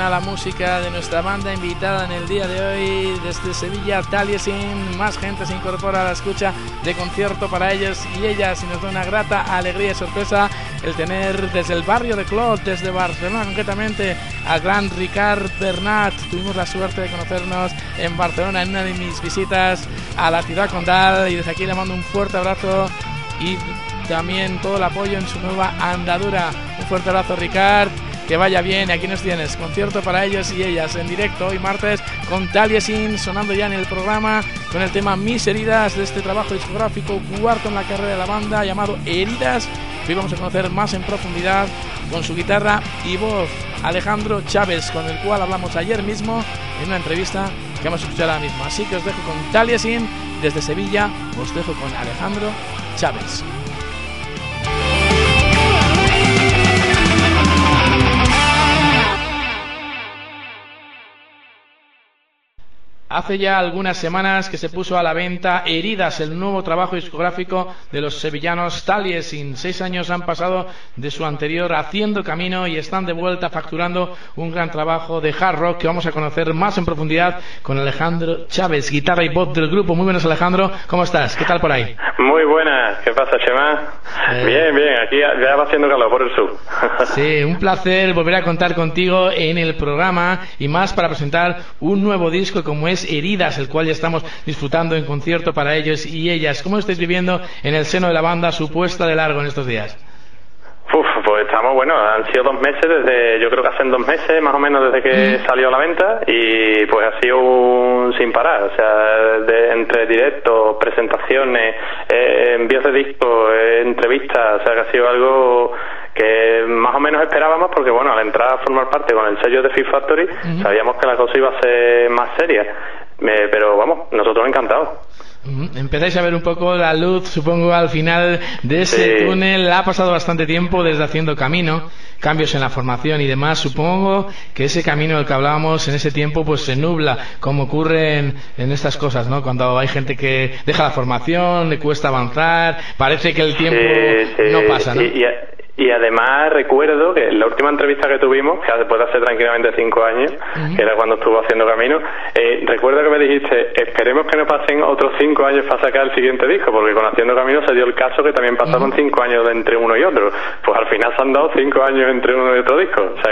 suena la música de nuestra banda invitada en el día de hoy desde Sevilla, Taliesin. Más gente se incorpora a la escucha de concierto para ellos y ellas, y nos da una grata alegría y sorpresa el tener desde el barrio de Clot, desde Barcelona concretamente, al gran Ricard Bernat. Tuvimos la suerte de conocernos en Barcelona en una de mis visitas a la ciudad condal, y desde aquí le mando un fuerte abrazo y también todo el apoyo en su nueva andadura. Un fuerte abrazo, Ricard, que vaya bien. Aquí nos tienes, concierto para ellos y ellas en directo hoy martes con Taliesin, sonando ya en el programa con el tema Mis Heridas, de este trabajo discográfico cuarto en la carrera de la banda llamado Heridas, que hoy vamos a conocer más en profundidad con su guitarra y voz Alejandro Chávez, con el cual hablamos ayer mismo en una entrevista que vamos a escuchar ahora mismo. Así que os dejo con Taliesin desde Sevilla, os dejo con Alejandro Chávez. Hace ya algunas semanas que se puso a la venta Heridas, el nuevo trabajo discográfico de los sevillanos Taliesin. Seis años han pasado de su anterior haciendo camino y están de vuelta facturando un gran trabajo de hard rock que vamos a conocer más en profundidad con Alejandro Chávez, guitarra y voz del grupo. Muy buenas, Alejandro, ¿cómo estás? ¿Qué tal por ahí? Muy buenas, ¿qué pasa, Chema? Eh... Bien, bien, aquí ya va haciendo calor por el sur. Sí, un placer volver a contar contigo en el programa y más para presentar un nuevo disco como es Heridas, el cual ya estamos disfrutando en concierto para ellos y ellas. ¿Cómo estáis viviendo en el seno de la banda su puesta de largo en estos días? Uf, pues estamos, bueno, han sido dos meses desde, yo creo que hacen dos meses más o menos desde que mm. salió a la venta, y pues ha sido un sin parar, o sea, de, entre directos, presentaciones, eh, envíos de discos, eh, entrevistas, o sea, que ha sido algo que más o menos esperábamos, porque bueno, al entrar a formar parte con el sello de Fear Factory, mm. sabíamos que la cosa iba a ser más seria, eh, pero vamos, nosotros encantados. Empezáis a ver un poco la luz, supongo, al final de ese sí. túnel. Ha pasado bastante tiempo desde haciendo camino, cambios en la formación y demás. Supongo que ese camino del que hablábamos en ese tiempo pues se nubla, como ocurre en, en estas cosas, ¿no? Cuando hay gente que deja la formación, le cuesta avanzar, parece que el tiempo sí, sí. no pasa, ¿no? Y, y, y además recuerdo que en la última entrevista que tuvimos, que después de hace tranquilamente cinco años, uh-huh. que era cuando estuvo haciendo camino, eh, recuerdo que me dijiste, esperemos que no pasen otros cinco años para sacar el siguiente disco, porque con Haciendo Camino se dio el caso que también pasaron uh-huh. cinco años de entre uno y otro. Pues al final se han dado cinco años entre uno y otro disco, o sea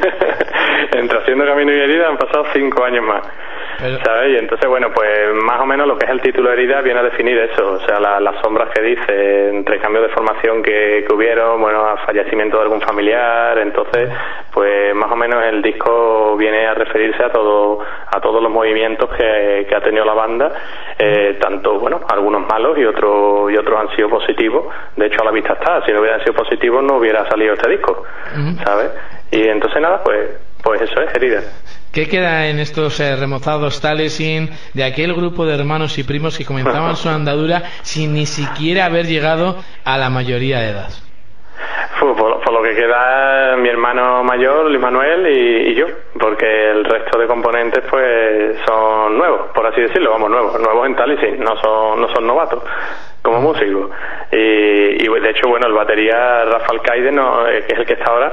que entre Haciendo Camino y Herida han pasado cinco años más. Pero... ¿sabes? Y entonces, bueno, pues más o menos lo que es el título Herida viene a definir eso, o sea, la, las sombras que dice, entre cambios de formación que, que hubieron, bueno, a fallecimiento de algún familiar, entonces, pues más o menos el disco viene a referirse a todo, a todos los movimientos que, que ha tenido la banda, eh, tanto, bueno, algunos malos y otros y otros han sido positivos. De hecho, a la vista está, si no hubieran sido positivos no hubiera salido este disco, ¿sabes? Y entonces nada, pues, pues eso es Herida. ¿Qué queda en estos eh, remozados Taliesin de aquel grupo de hermanos y primos que comenzaban su andadura sin ni siquiera haber llegado a la mayoría de edad? Por, por lo que queda mi hermano mayor, Luis Manuel, y, y yo, porque el resto de componentes pues son nuevos, por así decirlo, vamos, nuevos, nuevos en Taliesin, no son, no son novatos como músicos. Y, y de hecho, bueno, el batería Rafael Caide, no, que es el que está ahora,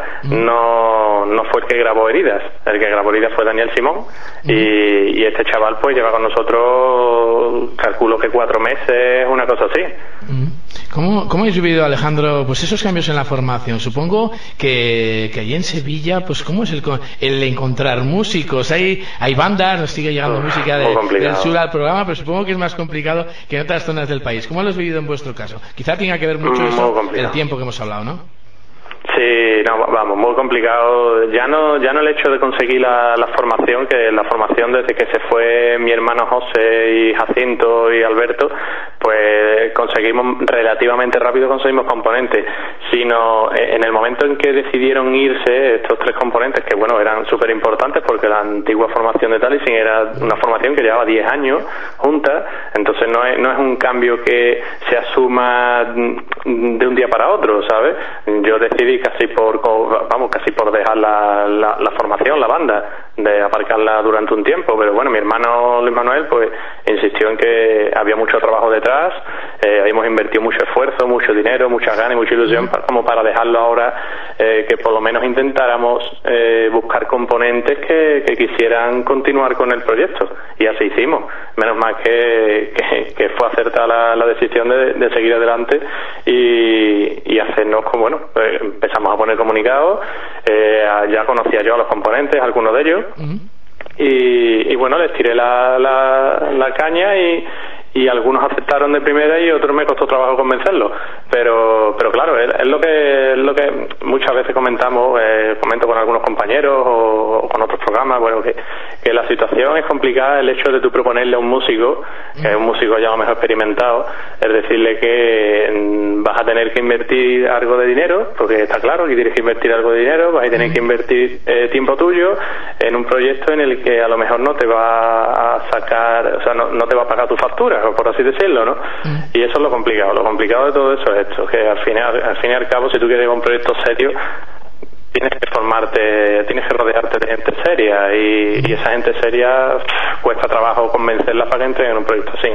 no, no fue el que grabó Heridas, el que grabó Heridas fue Daniel Simón, y, y este chaval pues lleva con nosotros, calculo que cuatro meses, una cosa así. ¿Cómo, ¿Cómo habéis vivido, Alejandro, pues esos cambios en la formación? Supongo que, que allí en Sevilla, pues ¿cómo es el, el encontrar músicos? Hay, hay bandas, nos sigue llegando Uf, música de, del sur al programa, pero supongo que es más complicado que en otras zonas del país. ¿Cómo lo has vivido en vuestro caso? Quizá tenga que ver mucho eso, el tiempo que hemos hablado, ¿no? Sí, no, vamos, muy complicado. Ya no, ya no el hecho de conseguir la, la formación, que la formación desde que se fue mi hermano José y Jacinto y Alberto, pues conseguimos relativamente rápido conseguimos componentes, sino en el momento en que decidieron irse estos tres componentes, que bueno, eran súper importantes porque la antigua formación de Taliesin era una formación que llevaba diez años juntas, entonces no es, no es un cambio que se asuma de un día para otro, ¿sabes? Yo decidí casi por, vamos, casi por dejar la, la, la formación, la banda, de aparcarla durante un tiempo, pero bueno, mi hermano Luis Manuel pues insistió en que había mucho trabajo detrás, eh, habíamos invertido mucho esfuerzo, mucho dinero, muchas ganas y mucha ilusión para, como para dejarlo ahora, eh, que por lo menos intentáramos eh, buscar componentes que, que quisieran continuar con el proyecto, y así hicimos. Menos mal que, que, que fue acertada la, la decisión de, de seguir adelante y, y hacernos como, bueno, pues empezamos a poner comunicados, eh, ya conocía yo a los componentes, algunos de ellos, Uh-huh. y, y bueno, les tiré la, la, la caña y, y algunos aceptaron de primera y otros me costó trabajo convencerlos, pero pero claro, es, es lo que es lo que muchas veces comentamos, eh, comento con algunos compañeros o, o con otros programas, bueno, que, que la situación es complicada. El hecho de tú proponerle a un músico, que es un músico ya a lo mejor experimentado, es decirle que mm, vas a tener que invertir algo de dinero, porque está claro que tienes que invertir algo de dinero, vas a tener que invertir eh, tiempo tuyo en un proyecto en el que a lo mejor no te va a sacar, o sea, no, no te va a pagar tu factura, por así decirlo, ¿no? Mm. Y eso es lo complicado. Lo complicado de todo eso es esto, que al final, al fin y al cabo, si tú quieres un proyecto serio, tienes que formarte, tienes que rodearte de gente seria, y, y esa gente seria pff, cuesta trabajo convencerla para que entre en un proyecto así.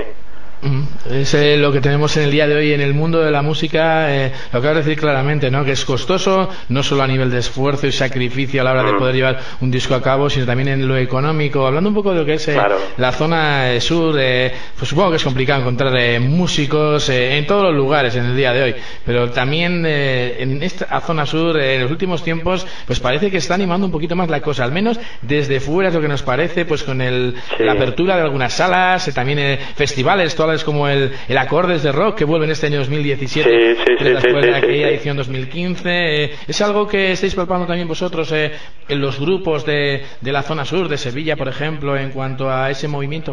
Es eh, lo que tenemos en el día de hoy en el mundo de la música, eh, lo acabo de decir claramente, ¿no? Que es costoso, no solo a nivel de esfuerzo y sacrificio a la hora de poder llevar un disco a cabo, sino también en lo económico. Hablando un poco de lo que es eh, claro. la zona eh, sur, eh, pues supongo que es complicado encontrar eh, músicos eh, en todos los lugares en el día de hoy, pero también eh, en esta zona sur, eh, en los últimos tiempos, pues parece que está animando un poquito más la cosa, al menos desde fuera es lo que nos parece, pues con el, sí. la apertura de algunas salas, eh, también eh, festivales, todas como el, el Acordes de Rock, que vuelve en este año dos mil diecisiete, sí, sí, sí, después sí, de aquella sí, edición dos mil quince. Eh, ¿Es algo que estáis palpando también vosotros eh, en los grupos de, de la zona sur, de Sevilla, por ejemplo, en cuanto a ese movimiento?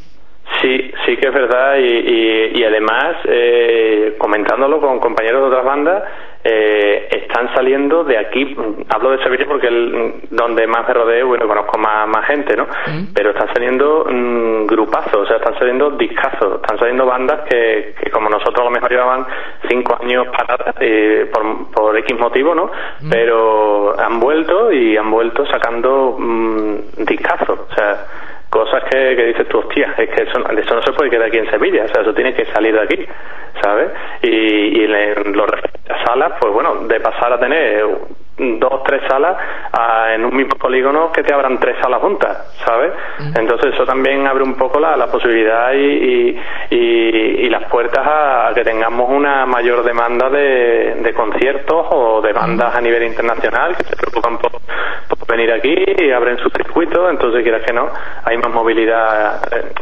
Sí, sí que es verdad, y, y, y además, eh, comentándolo con compañeros de otras bandas, eh, están saliendo de aquí, hablo de Sevilla porque es donde más me rodeo, bueno, conozco más, más gente, ¿no? Mm. Pero están saliendo mmm, grupazos, o sea, están saliendo discazos, están saliendo bandas que, que como nosotros a lo mejor llevaban cinco años paradas eh, por, por X motivo, ¿no? Mm. Pero han vuelto y han vuelto sacando mmm, discazos, o sea, cosas que, que dices tú, hostia, es que eso, eso no se puede quedar aquí en Sevilla, o sea, eso tiene que salir de aquí, ¿sabes? Y, y en los referentes a salas, pues bueno, de pasar a tener dos, tres salas a, en un mismo polígono, que te abran tres salas juntas, ¿sabes? Uh-huh. Entonces eso también abre un poco la, la posibilidad y, y, y, y las puertas a, a que tengamos una mayor demanda de, de conciertos o de bandas a nivel internacional que se preocupan por, por venir aquí y abren sus circuitos. Entonces, quieras que no, hay más movilidad,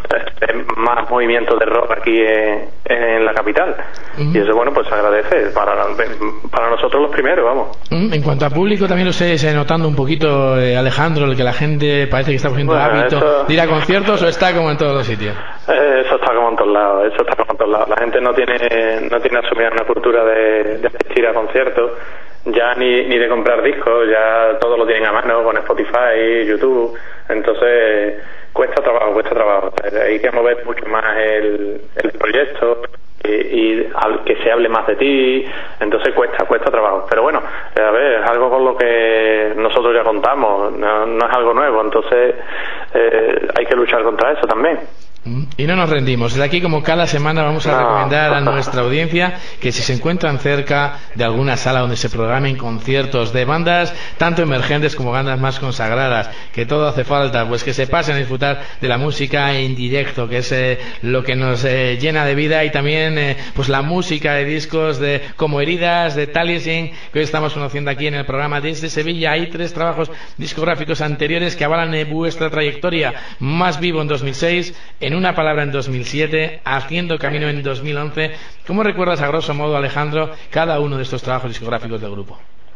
eh, más movimiento de rock aquí en, en la capital. Uh-huh. Y eso, bueno, pues se agradece para, para nosotros los primeros, vamos. Uh-huh. En cuanto a público, también lo estáis notando un poquito, eh, Alejandro, el que la gente parece que está cogiendo bueno, hábito eso... de ir a conciertos, o está como en todos los sitios. Eh, eso está como en todos lados, eso está como en todos lados. La gente no tiene no tiene asumida una cultura de, de asistir a conciertos, ya ni, ni de comprar discos, ya todo lo tienen a mano con Spotify, YouTube, entonces cuesta trabajo, cuesta trabajo. Hay que mover mucho más el, el proyecto y, y al que se hable más de ti, entonces cuesta, cuesta trabajo. Pero bueno, a ver, es algo con lo que nosotros ya contamos, no, no es algo nuevo, entonces eh, hay que luchar contra eso también. Y no nos rendimos. Desde aquí, como cada semana, vamos a no. recomendar a nuestra audiencia que si se encuentran cerca de alguna sala donde se programen conciertos de bandas tanto emergentes como bandas más consagradas, que todo hace falta, pues que se pasen a disfrutar de la música en directo, que es eh, lo que nos eh, llena de vida, y también eh, pues la música de discos de como Heridas, de Taliesin, que hoy estamos conociendo aquí en el programa desde Sevilla. Hay tres trabajos discográficos anteriores que avalan eh, vuestra trayectoria: Más Vivo en dos mil seis, En una palabra en dos mil siete, Haciendo Camino en dos mil once. ¿Cómo recuerdas, a grosso modo, Alejandro, cada uno de estos trabajos discográficos del grupo?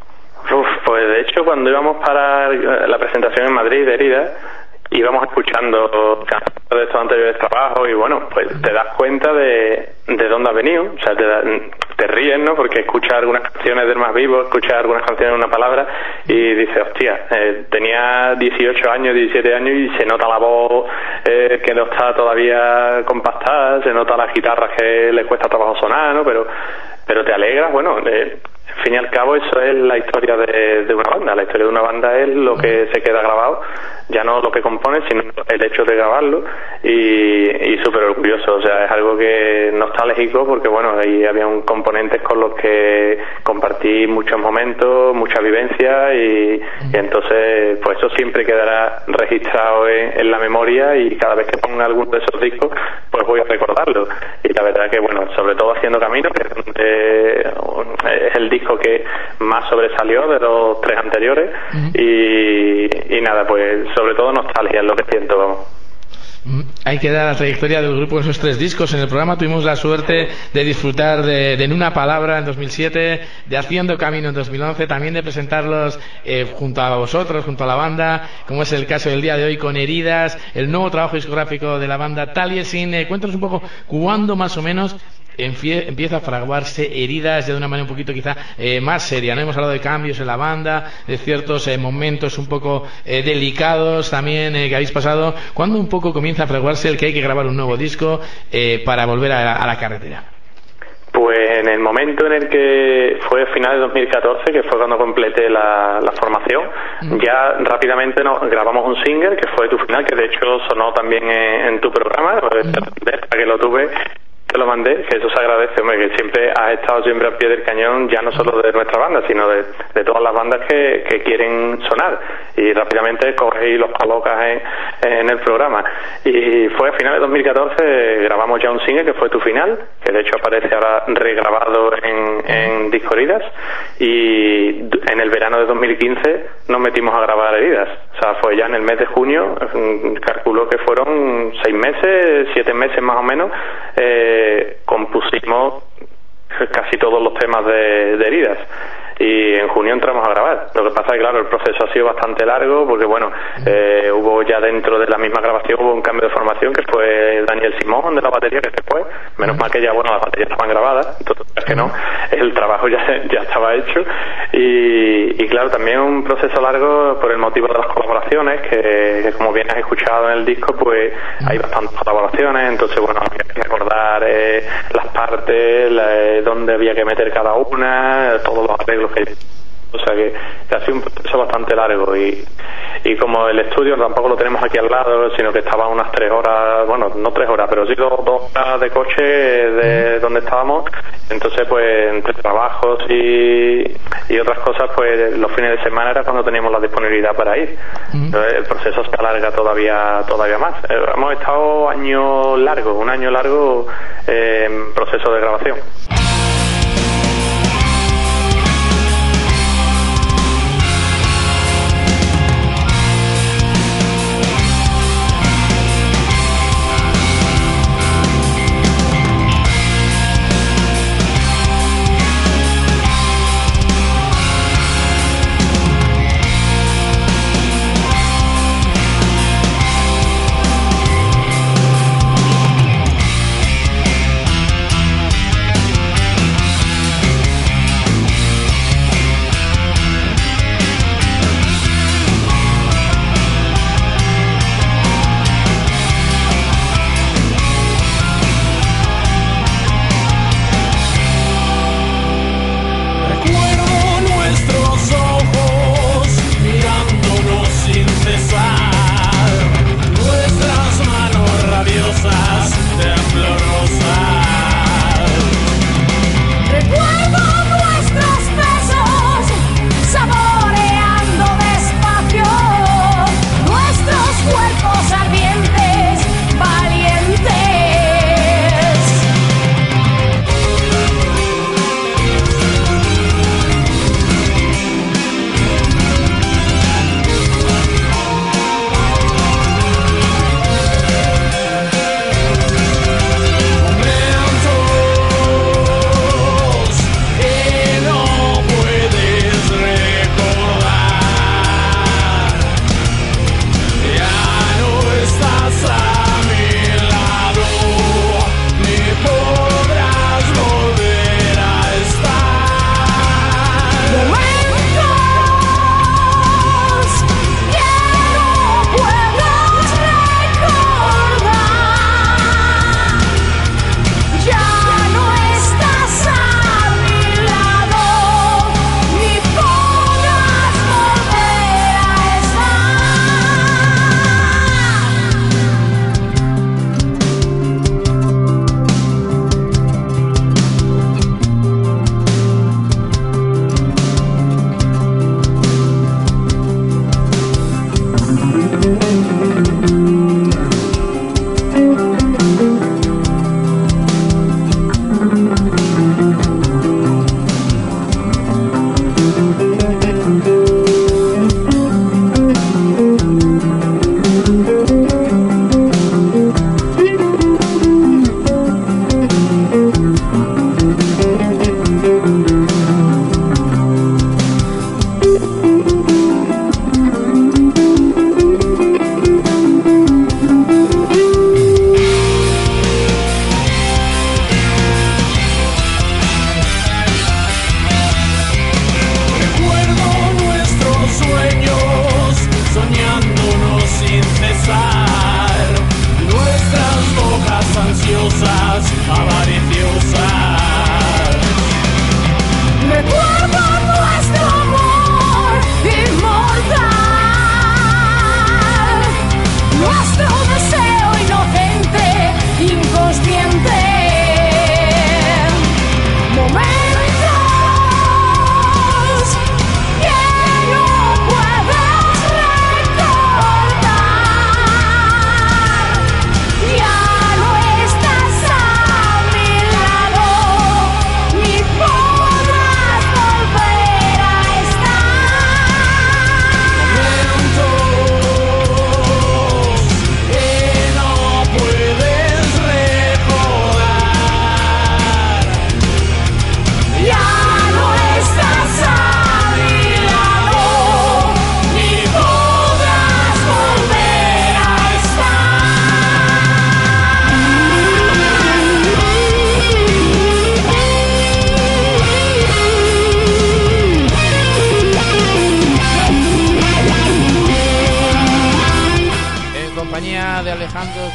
Uf, pues de hecho, cuando íbamos para la presentación en Madrid de Heridas, íbamos escuchando canciones de estos anteriores trabajos y bueno, pues te das cuenta de, de dónde has venido, o sea, te, da, te ríes, ¿no? Porque escuchas algunas canciones del Más Vivo, escuchas algunas canciones en una palabra y dices, hostia, eh, tenía dieciocho años, diecisiete años y se nota la voz eh, que no está todavía compactada, se nota las guitarras que le cuesta trabajo sonar, ¿no? Pero, pero te alegras, bueno, eh, al fin y al cabo eso es la historia de, de una banda. La historia de una banda es lo que se queda grabado, ya no lo que compone, sino el hecho de grabarlo, y, y súper orgulloso. O sea, es algo que nostálgico, porque bueno, ahí había un componentes con los que compartí muchos momentos, mucha vivencia, y, y entonces pues eso siempre quedará registrado en, en la memoria, y cada vez que ponga alguno de esos discos pues voy a recordarlo. Y la verdad que bueno, sobre todo Haciendo Camino, que eh, es el disco que más sobresalió de los tres anteriores, uh-huh. y, y nada, pues sobre todo nostalgia es lo que siento, vamos. Hay que dar la trayectoria del grupo en esos tres discos. En el programa tuvimos la suerte de disfrutar de, de En una palabra en dos mil siete, de Haciendo Camino en dos mil once, también de presentarlos eh, junto a vosotros, junto a la banda, como es el caso del día de hoy con Heridas, el nuevo trabajo discográfico de la banda Taliesin. Eh, cuéntanos un poco cuándo más o menos empieza a fraguarse Heridas ya de una manera un poquito quizá eh, más seria, ¿no? Hemos hablado de cambios en la banda, de ciertos eh, momentos un poco eh, delicados también eh, que habéis pasado. ¿Cuándo un poco comienza a fraguarse el que hay que grabar un nuevo disco eh, para volver a la, a la carretera? Pues en el momento en el que fue a finales de dos mil catorce, que fue cuando completé la, la formación, mm. ya rápidamente nos grabamos un single que fue Tu Final, que de hecho sonó también en, en tu programa, mm. que lo tuve. Te lo mandé, que eso se agradece, hombre, que siempre has estado siempre al pie del cañón, ya no solo de nuestra banda, sino de, de todas las bandas que, que quieren sonar, y rápidamente coges y los colocas en, en el programa. Y fue a finales de dos mil catorce, grabamos ya un single que fue Tu Final, que de hecho aparece ahora regrabado en, en Disco Heridas, y en el verano de dos mil quince nos metimos a grabar Heridas. O sea, fue ya en el mes de junio, calculo que fueron seis meses, siete meses más o menos, eh, compusimos casi todos los temas de, de Heridas, y en junio entramos a grabar. Lo que pasa es que claro, el proceso ha sido bastante largo, porque bueno, eh, hubo ya dentro de la misma grabación hubo un cambio de formación, que fue Daniel Simón de la batería, que se fue, menos mal que ya bueno, las baterías estaban grabadas, entonces es que no, el trabajo ya, ya estaba hecho, y, y claro, también un proceso largo por el motivo de las colaboraciones, que, que como bien has escuchado en el disco, pues hay bastantes colaboraciones, entonces bueno, había que recordar eh, las partes, la, eh, dónde había que meter cada una, todos los arreglos que, o sea que, que ha sido un proceso bastante largo, y, y como el estudio tampoco lo tenemos aquí al lado, sino que estaba unas tres horas, bueno, no tres horas, pero sí dos, dos horas de coche de donde estábamos, entonces pues entre trabajos y, y otras cosas, pues los fines de semana era cuando teníamos la disponibilidad para ir. Entonces, el proceso se alarga todavía todavía más. Eh, hemos estado año largo, un año largo eh, en proceso de grabación.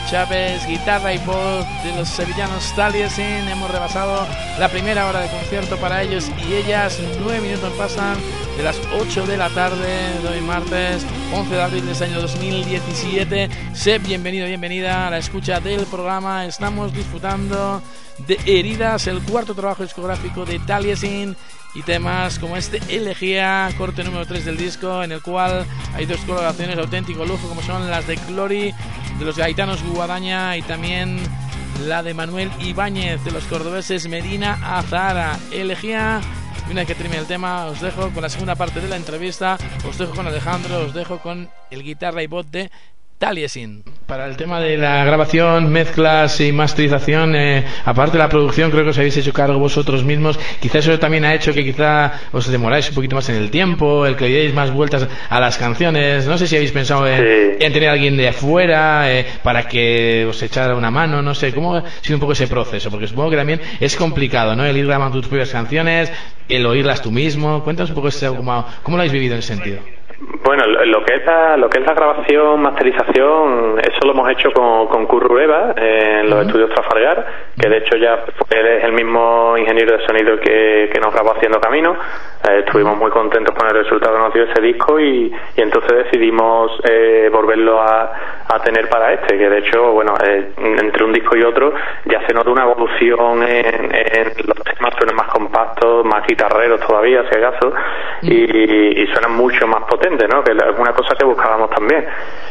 Chávez, guitarra y voz de los sevillanos Taliesin. Hemos rebasado la primera hora de concierto para ellos y ellas. Nueve minutos pasan de las ocho de la tarde de hoy martes once de abril de este año dos mil diecisiete. Sé bienvenido, bienvenida a la escucha del programa. Estamos disfrutando de Heridas, el cuarto trabajo discográfico de Taliesin, y temas como este Elegía, corte número tres del disco, en el cual hay dos colaboraciones de auténtico lujo, como son las de Glory de los gaitanos Guadaña y también la de Manuel Ibáñez de los cordobeses Medina Azahara. Elegía. Y una vez que termine el tema, os dejo con la segunda parte de la entrevista, os dejo con Alejandro, os dejo con el guitarra y voz de Taliesin. Para el tema de la grabación, mezclas y masterización, eh, aparte de la producción, creo que os habéis hecho cargo vosotros mismos. Quizá eso también ha hecho que quizá os demoráis un poquito más en el tiempo, el que le deis más vueltas a las canciones. No sé si habéis pensado en, sí. en tener a alguien de afuera eh, para que os echara una mano, no sé, ¿cómo ha sido un poco ese proceso? Porque supongo que también es complicado, ¿no? El ir grabando tus propias canciones, el oírlas tú mismo. Cuéntanos un poco ese, cómo, cómo lo habéis vivido en ese sentido. Bueno, lo que es la, lo que es la grabación, masterización, eso lo hemos hecho con, con Curro Eva eh, en los uh-huh. estudios Trafalgar, que de hecho ya él es el mismo ingeniero de sonido que, que nos grabó Haciendo Camino. Eh, estuvimos muy contentos con el resultado que nos dio ese disco y, y entonces decidimos eh, volverlo a, a tener para este, que de hecho, bueno, eh, entre un disco y otro ya se nota una evolución en, en los temas, suenan más compactos, más guitarreros todavía, si acaso, uh-huh. y, y suenan mucho más potentes, ¿no? Que es una cosa que buscábamos también.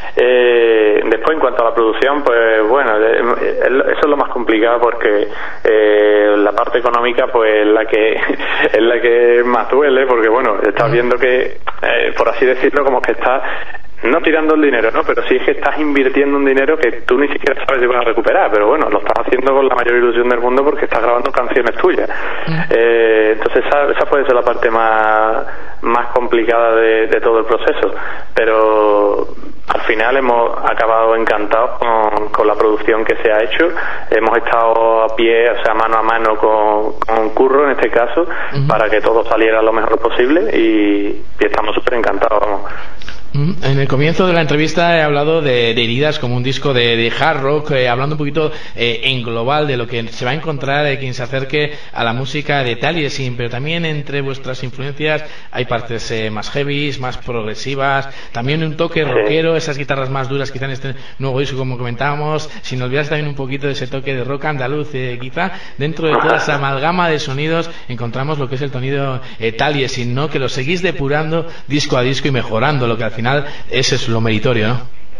Eh, después, en cuanto a la producción, pues bueno, eh, eso es lo más complicado porque eh, la parte económica, pues la que es la que más duele, porque bueno, estás viendo que, eh, por así decirlo, como que estás no tirando el dinero, ¿no? Pero sí es que estás invirtiendo un dinero que tú ni siquiera sabes si vas a recuperar, pero bueno, lo estás haciendo con la mayor ilusión del mundo porque estás grabando canciones tuyas. Eh, entonces esa, esa puede ser la parte más, más complicada de, de todo el proceso, pero al final hemos acabado encantados con, con la producción que se ha hecho. Hemos estado a pie, o sea, mano a mano con, con Curro en este caso, uh-huh. para que todo saliera lo mejor posible y, y estamos súper encantados, vamos. En el comienzo de la entrevista he hablado de, de Heridas como un disco de, de hard rock, eh, hablando un poquito eh, en global de lo que se va a encontrar eh, quien se acerque a la música de Taliesin, pero también entre vuestras influencias hay partes eh, más heavies, más progresivas, también un toque rockero, esas guitarras más duras quizá en este nuevo disco como comentábamos, sin olvidarse también un poquito de ese toque de rock andaluz, eh, quizá dentro de toda esa amalgama de sonidos encontramos lo que es el sonido eh, Taliesin, ¿no? Que lo seguís depurando disco a disco y mejorando, lo que al final ese es lo meritorio, ¿no?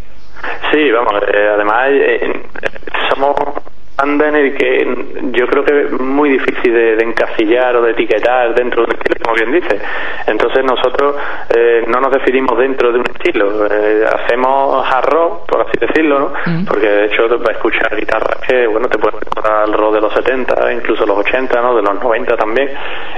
Sí, vamos, eh, además eh, somos banda en el que yo creo que es muy difícil de, de encasillar o de etiquetar dentro de un estilo, como bien dice. Entonces nosotros eh, no nos definimos dentro de un estilo, eh, hacemos hard rock, por así decirlo, ¿no? Mm. Porque de hecho para escuchar guitarras que, bueno, te pueden recordar el rock de los setenta, incluso los ochenta, ¿no? De los noventa también,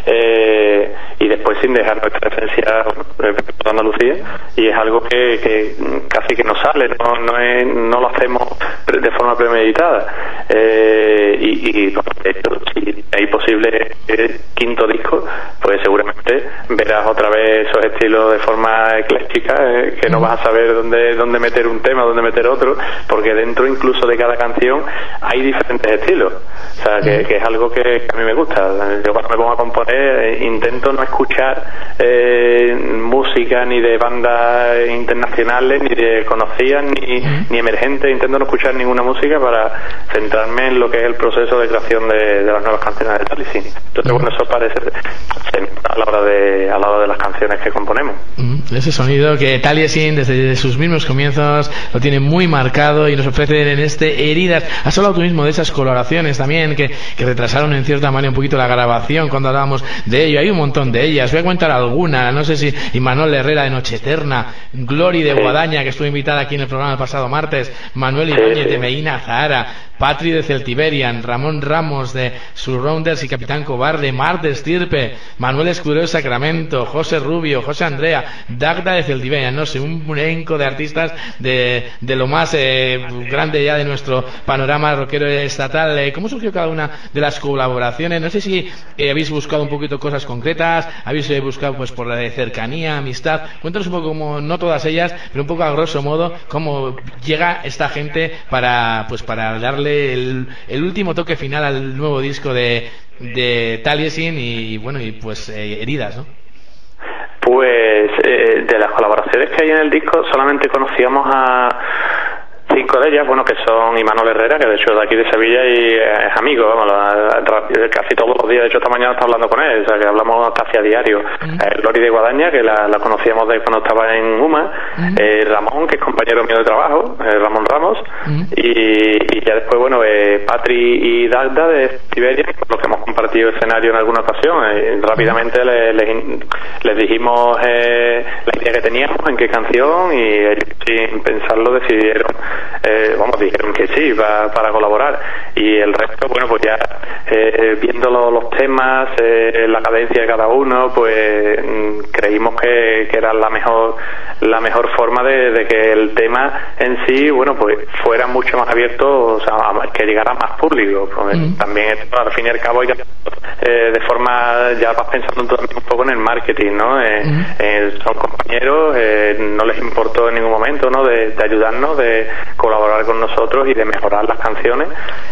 eh, y después sin dejar nuestra esencia de Andalucía, y es algo que, que casi que nos sale, no, no, es, no lo hacemos de forma premeditada. Eh, Eh, y, y de hecho, si hay posible el quinto disco, pues seguramente verás otra vez esos estilos de forma ecléctica, eh, que no vas a saber dónde dónde meter un tema, dónde meter otro, porque dentro incluso de cada canción hay diferentes estilos. O sea, que, que es algo que, que a mí me gusta. Yo cuando me pongo a componer eh, intento no escuchar eh, música ni de bandas internacionales, ni de conocidas, ni, ni emergentes. Intento no escuchar ninguna música para centrarme en lo que es el proceso de creación de, de las nuevas canciones de Taliesin. Entonces, bueno, eso parece a la hora de a la hora de las canciones que componemos. Mm, ese sonido que Taliesin desde sus mismos comienzos lo tiene muy marcado y nos ofrecen en este Heridas. Has hablado tú mismo de esas colaboraciones también que, que retrasaron en cierta manera un poquito la grabación cuando hablábamos de ello. Hay un montón de ellas. Voy a contar alguna. No sé si Imanol Herrera de Noche Eterna, Glory de Guadaña, que estuvo invitada aquí en el programa el pasado martes, Manuel Ibáñez de Medina Azahara, Patri de Celtiberian, Ramón Ramos de Surrounders y Capitán Cobarde, Mar de Estirpe, Manuel Escudero de Sacramento, Pinto, José Rubio, José Andrea, Dagda de Celtiberia, no sé, un elenco de artistas de, de lo más eh, grande ya de nuestro panorama rockero estatal. Eh, ¿Cómo surgió cada una de las colaboraciones? No sé si eh, habéis buscado un poquito cosas concretas, habéis eh, buscado pues por la de cercanía, amistad. Cuéntanos un poco cómo, no todas ellas, pero un poco a grosso modo, cómo llega esta gente para pues para darle el, el último toque final al nuevo disco de, de Taliesin y bueno, y pues eh, Heridas, ¿no? Pues eh, de las colaboraciones que hay en el disco solamente conocíamos a cinco de ellas, bueno, que son Imanol Herrera, que de hecho de aquí de Sevilla y es amigo, vamos, casi todos los días, de hecho esta mañana está hablando con él, o sea que hablamos casi a diario. Mm. Eh, Lori de Guadaña, que la, la conocíamos de cuando estaba en UMA, mm. eh, Ramón, que es compañero mío de trabajo, eh, Ramón Ramos, mm. y, y ya después, bueno, eh, Patri y Dagda de Siberia, con los que hemos compartido escenario en alguna ocasión. Eh, rápidamente les, les, les dijimos eh, la idea que teníamos, en qué canción, y ellos sin pensarlo decidieron Eh, vamos, dijeron que sí para, para colaborar, y el resto, bueno, pues ya eh, viendo los, los temas, eh, la cadencia de cada uno, pues mm, creímos que, que era la mejor la mejor forma de, de que el tema en sí, bueno, pues fuera mucho más abierto, o sea, que llegara a más público. Pues, mm. También al fin y al cabo ya, eh, de forma, ya vas pensando también un poco en el marketing, ¿no? Eh, mm. eh, son compañeros, eh, no les importó en ningún momento, ¿no? De, de ayudarnos, de colaborar con nosotros y de mejorar las canciones,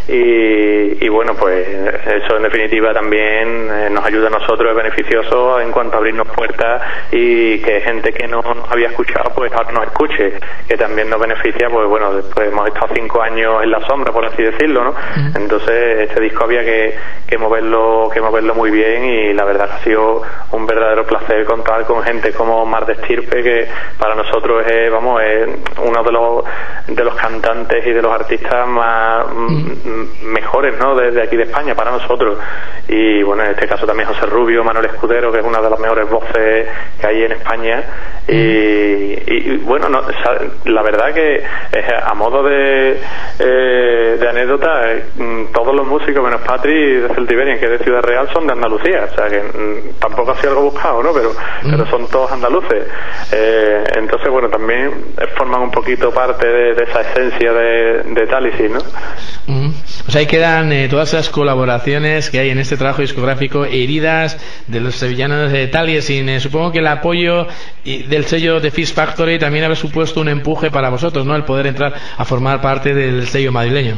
y, y bueno, pues eso en definitiva también eh, nos ayuda a nosotros, es beneficioso en cuanto a abrirnos puertas y que gente que no nos había escuchado pues ahora nos escuche, que también nos beneficia, pues bueno, después hemos estado cinco años en la sombra, por así decirlo, ¿no? Mm. Entonces este disco había que, que moverlo que moverlo muy bien, y la verdad que ha sido un verdadero placer contar con gente como Mar de Estirpe, que para nosotros es, vamos, es uno de los de los cantantes y de los artistas más mm. mejores, ¿no? Desde aquí de España para nosotros. Y bueno, en este caso también José Rubio, Manuel Escudero, que es una de las mejores voces que hay en España. Mm. Y, y bueno, no, la verdad que eh, a modo de eh, de anécdota, eh, todos los músicos menos Patri de Celtiberia, que es de Ciudad Real, son de Andalucía, o sea que mm, tampoco ha sido algo buscado, ¿no? Pero, mm. pero son todos andaluces. Eh, entonces bueno, también forman un poquito parte de, de esa esencia de, de Taliesin, ¿no? Mm. Pues ahí quedan eh, todas esas colaboraciones que hay en este trabajo discográfico, Heridas, de los sevillanos de Taliesin. Eh, supongo que el apoyo y del sello de Fish Factory también habrá supuesto un empuje para vosotros, ¿no? El poder entrar a formar parte del sello madrileño.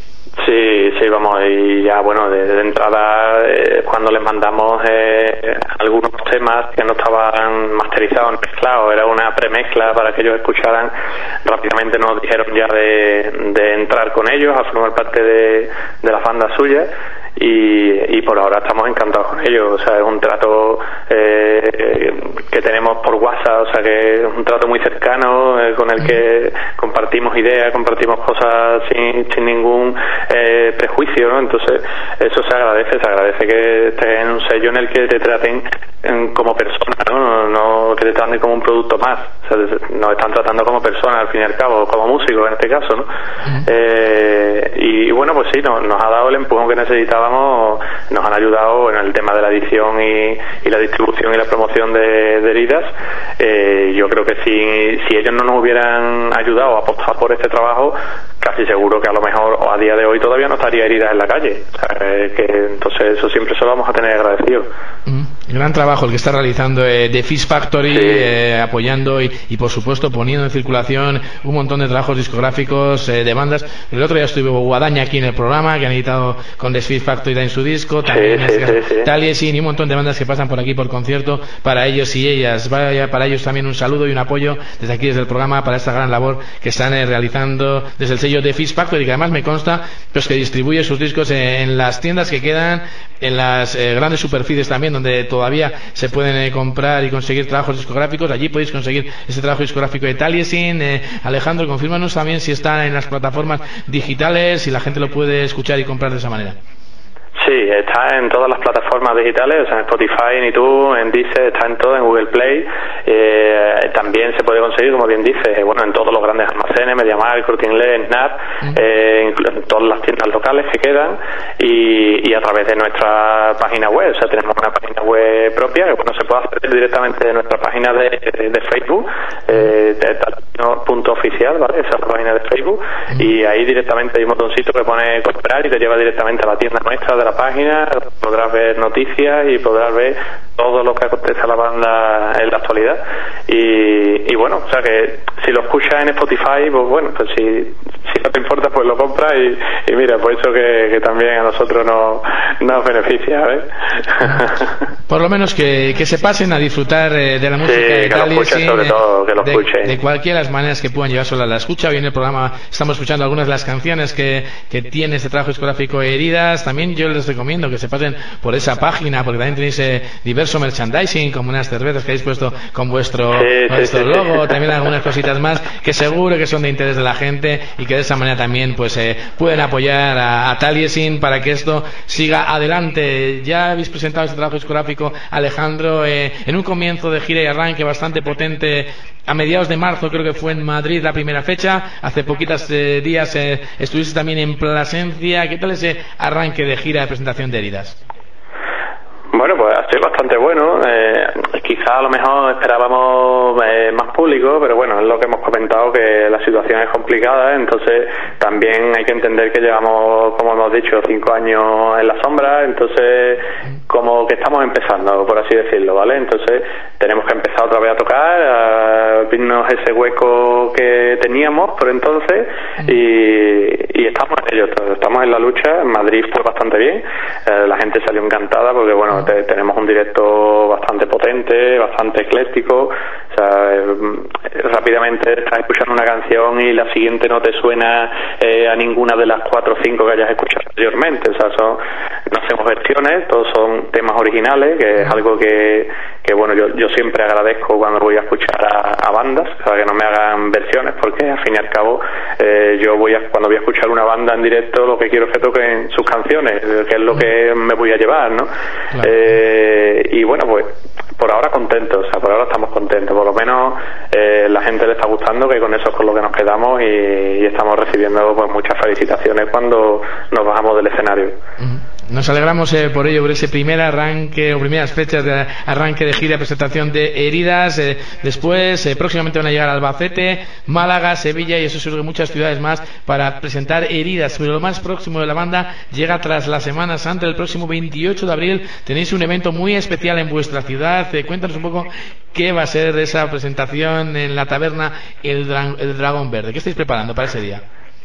Sí, sí, vamos, y ya bueno, de, de entrada, eh, cuando les mandamos eh, algunos temas que no estaban masterizados, mezclados, era una premezcla para que ellos escucharan, rápidamente nos dijeron ya de, de entrar con ellos a formar parte de, de las bandas suyas. Y, y por ahora estamos encantados con ellos, o sea, es un trato eh, que tenemos por WhatsApp, o sea, que es un trato muy cercano, eh, con el que compartimos ideas, compartimos cosas sin, sin ningún eh, prejuicio, ¿no? Entonces eso se agradece, se agradece que estés en un sello en el que te traten en, como persona, ¿no? No que te traten como un producto más, o sea, nos están tratando como persona al fin y al cabo, como músicos en este caso, ¿no? Uh-huh. eh, y, y bueno, pues sí, no, nos ha dado el empujón que necesitábamos. Nos han ayudado en el tema de la edición y, y la distribución y la promoción de, de Heridas. Eh, yo creo que si, si ellos no nos hubieran ayudado a apostar por este trabajo, casi seguro que a lo mejor a día de hoy todavía no estaría Heridas en la calle. O sea, eh, que entonces eso siempre se lo vamos a tener agradecido. Mm, gran trabajo el que está realizando eh, The Fish Factory, sí. eh, apoyando y, y por supuesto poniendo en circulación un montón de trabajos discográficos eh, de bandas. El otro día estuvo Guadaña aquí en el programa, que han editado con The Fish Factory en su disco, también sí, sí, sí, sí. Taliesin y un montón de bandas que pasan por aquí por concierto. Para ellos y ellas, vaya, para ellos también un saludo y un apoyo desde aquí, desde el programa, para esta gran labor que están eh, realizando desde el sello de Fish Factory, que además me consta pues que distribuye sus discos en, en las tiendas que quedan, en las eh, grandes superficies también, donde todavía se pueden eh, comprar y conseguir trabajos discográficos. Allí podéis conseguir este trabajo discográfico de Taliesin. eh, Alejandro, confírmanos también si está en las plataformas digitales, si la gente lo puede escuchar y comprar de esa manera. Sí, está en todas las plataformas digitales, o sea, en Spotify, en iTunes, en Deezer, está en todo, en Google Play. Eh, también se puede conseguir, como bien dice, bueno, en todos los grandes almacenes, MediaMarkt, Corte Inglés, Snap, uh-huh. eh, en todas las tiendas locales que quedan y, y a través de nuestra página web. O sea, tenemos una página web propia que, bueno, se puede hacer directamente de nuestra página de, de, de Facebook, eh, de Talesino punto oficial, ¿vale? Esa es la página de Facebook, uh-huh. y ahí directamente hay un botoncito que pone comprar y te lleva directamente a la tienda nuestra de la página. Podrás ver noticias y podrás ver todo lo que acontece a la banda en la actualidad y, y bueno, o sea que si lo escuchas en Spotify, pues bueno, pues si, si no te importa, pues lo compras y, y mira, pues eso que, que también a nosotros nos, nos beneficia, ¿ves? Por lo menos que, que se pasen a disfrutar eh, de la música, sí, de que lo escuchen, sobre todo, que lo escuchen. De, de cualquiera de las maneras que puedan llevar sola la escucha. Hoy en el programa estamos escuchando algunas de las canciones que, que tiene este trabajo discográfico Heridas. También yo les recomiendo que se pasen por esa página, porque también tenéis eh, diverso merchandising, como unas cervezas que habéis puesto con vuestro, sí, vuestro sí, logo, sí. también algunas cositas más que seguro que son de interés de la gente y que de esa manera también pues eh, pueden apoyar a, a Taliesin para que esto siga adelante. Ya habéis presentado este trabajo discográfico, Alejandro, eh, en un comienzo de gira y arranque bastante potente. A mediados de marzo creo que fue en Madrid la primera fecha. Hace poquitos eh, días eh, estuviste también en Plasencia. ¿Qué tal ese arranque de gira de presentación de Heridas? Bueno, pues ha sido bastante bueno. Eh, quizá a lo mejor esperábamos eh, más público, pero bueno, es lo que hemos comentado, que la situación es complicada, entonces también hay que entender que llevamos, como hemos dicho, cinco años en la sombra, entonces como que estamos empezando, por así decirlo, ¿vale? Entonces tenemos que empezar otra vez a tocar, a abrirnos ese hueco que teníamos por entonces y, y estamos en ello, estamos en la lucha. En Madrid fue bastante bien, eh, la gente salió encantada porque, bueno, te, tenemos un directo bastante potente, bastante ecléctico, o sea, eh, rápidamente estás escuchando una canción y la siguiente no te suena eh, a ninguna de las cuatro o cinco que hayas escuchado anteriormente, o sea, son, no hacemos versiones, todos son temas originales, que es algo que, que bueno, yo, yo siempre agradezco cuando voy a escuchar a, a bandas, o sea, que no me hagan versiones, porque al fin y al cabo eh, yo voy a, cuando voy a escuchar una banda en directo, lo que quiero es que toquen sus canciones, que es lo que me voy a llevar, ¿no? Claro. Eh, y bueno, pues por ahora contentos, o sea, por ahora estamos contentos, por lo menos eh, la gente le está gustando, que con eso es con lo que nos quedamos y, y estamos recibiendo pues muchas felicitaciones cuando nos bajamos del escenario. Uh-huh. Nos alegramos eh, por ello, por ese primer arranque o primeras fechas de arranque de gira, presentación de Heridas. Eh, después, eh, próximamente van a llegar a Albacete, Málaga, Sevilla y eso seguro que muchas ciudades más para presentar Heridas. Pero lo más próximo de la banda llega tras la Semana Santa, el próximo veintiocho de abril. Tenéis un evento muy especial en vuestra ciudad. Eh, cuéntanos un poco qué va a ser esa presentación en la taberna El, Dra- El Dragón Verde. ¿Qué estáis preparando para ese día?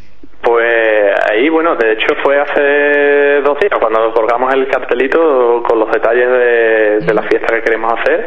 Pues ahí, bueno, de hecho fue hace dos días cuando colgamos el cartelito con los detalles de, de la fiesta que queremos hacer.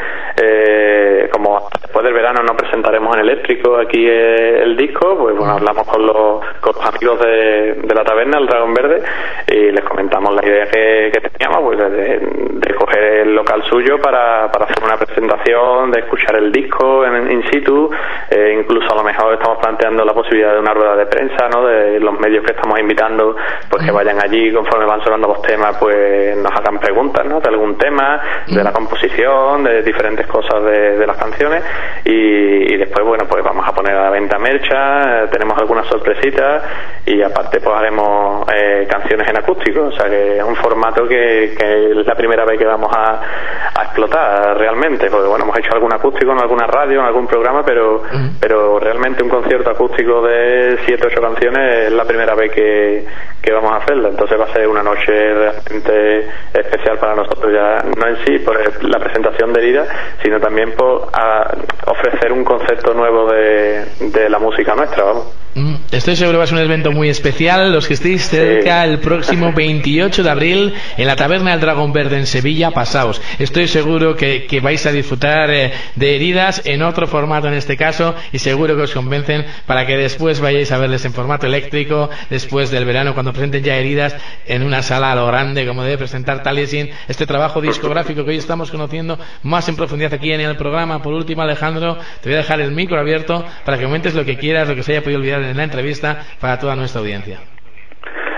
Eh, como después del verano no presentaremos en eléctrico aquí el, el disco, pues bueno, hablamos con los, con los amigos de, de la taberna, el Dragón Verde, y les comentamos la idea que, que teníamos, pues de, de coger el local suyo para, para hacer una presentación, de escuchar el disco en in situ, eh, incluso a lo mejor estamos planteando la posibilidad de una rueda de prensa, ¿no? De los medios que estamos invitando, pues que vayan allí conforme van sonando los temas, pues nos hagan preguntas, ¿no? De algún tema, de la composición, de diferentes cosas de, de las canciones y, y después, bueno, pues vamos a poner a la venta mercha, eh, tenemos algunas sorpresitas y aparte pues haremos eh, canciones en acústico, o sea que es un formato que, que es la primera vez que vamos a, a explotar realmente, porque bueno, hemos hecho algún acústico en alguna radio, en algún programa, pero, pero realmente un concierto acústico de siete, ocho canciones es la primera vez que, que vamos a hacerlo, entonces va a ser una noche realmente especial para nosotros, ya no en sí por la presentación de Heridas, sino también por a ofrecer un concepto nuevo de, de la música nuestra, vamos. Estoy seguro que va a ser un evento muy especial. Los que estéis cerca, sí, el próximo veintiocho de abril en la taberna del Dragón Verde en Sevilla, pasaos. Estoy seguro que, que vais a disfrutar eh, de Heridas en otro formato en este caso y seguro que os convencen para que después vayáis a verles en formato eléctrico después del verano cuando presenten ya Heridas en una sala a lo grande como debe presentar Taliesin, este trabajo discográfico que hoy estamos conociendo más en profundidad aquí en el programa. Por último, Alejandro, te voy a dejar el micro abierto para que comentes lo que quieras, lo que se haya podido olvidar en la entrevista para toda nuestra audiencia. Pues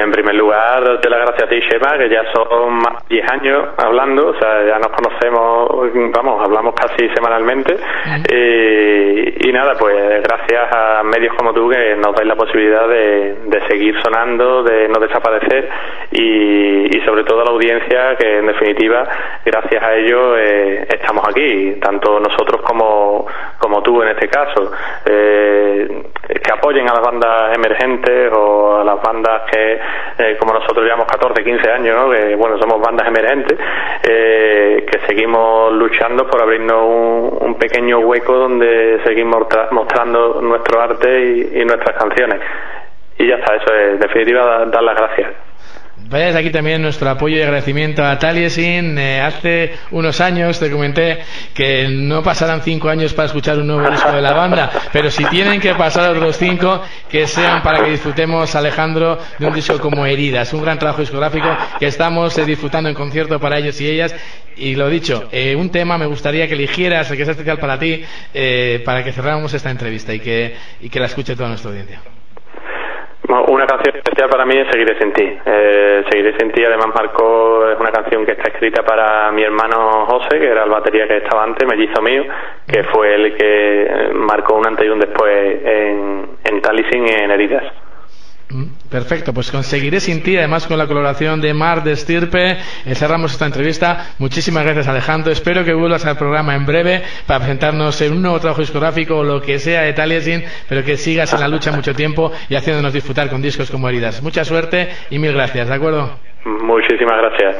Pues en primer lugar, darte las gracias a ti, Chema, que ya son más de diez años hablando, o sea, ya nos conocemos, vamos, hablamos casi semanalmente. Uh-huh. eh, y nada, pues gracias a medios como tú que nos dais la posibilidad de, de seguir sonando, de no desaparecer y, y sobre todo a la audiencia que en definitiva, gracias a ello eh, estamos aquí, tanto nosotros como, como tú en este caso. Eh, que apoyen a las bandas emergentes o a las bandas que, eh, como nosotros llevamos catorce, quince años, ¿no? Que bueno, somos bandas emergentes, eh, que seguimos luchando por abrirnos un, un pequeño hueco donde seguimos tra- mostrando nuestro arte y, y nuestras canciones. Y ya está, eso es, en definitiva, dar, dar las gracias. Vayas aquí también nuestro apoyo y agradecimiento a Taliesin. Eh, hace unos años te comenté que no pasarán cinco años para escuchar un nuevo disco de la banda, pero si tienen que pasar otros cinco, que sean para que disfrutemos, Alejandro, de un disco como Heridas, un gran trabajo discográfico que estamos eh, disfrutando en concierto para ellos y ellas. Y lo dicho, eh, un tema me gustaría que eligieras, el que sea especial para ti, eh, para que cerráramos esta entrevista y que, y que la escuche toda nuestra audiencia. Una canción especial para mí es Seguiré sin ti. Eh, Seguiré sin ti, además, Marco, es una canción que está escrita para mi hermano José, que era el batería que estaba antes, mellizo mío, que fue el que marcó un antes y un después en, en Taliesin y en Heridas. Perfecto, pues con Seguiré sin ti, además con la colaboración de Mar de Estirpe, eh, cerramos esta entrevista. Muchísimas gracias, Alejandro, espero que vuelvas al programa en breve para presentarnos en un nuevo trabajo discográfico o lo que sea de Taliesin, pero que sigas en la lucha mucho tiempo y haciéndonos disfrutar con discos como Heridas. Mucha suerte y mil gracias, ¿de acuerdo? Muchísimas gracias.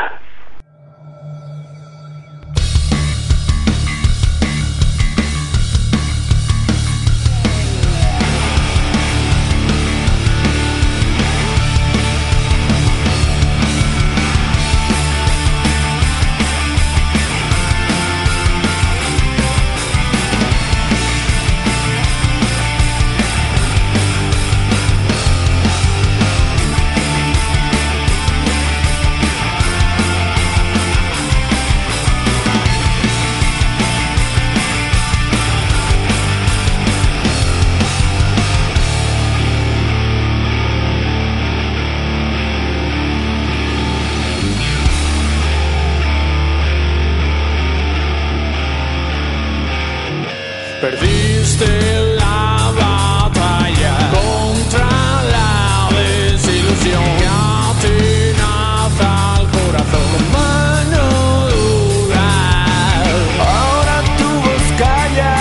Perdiste la batalla contra la desilusión que atenaza al corazón con mano dura. Ahora tu voz calla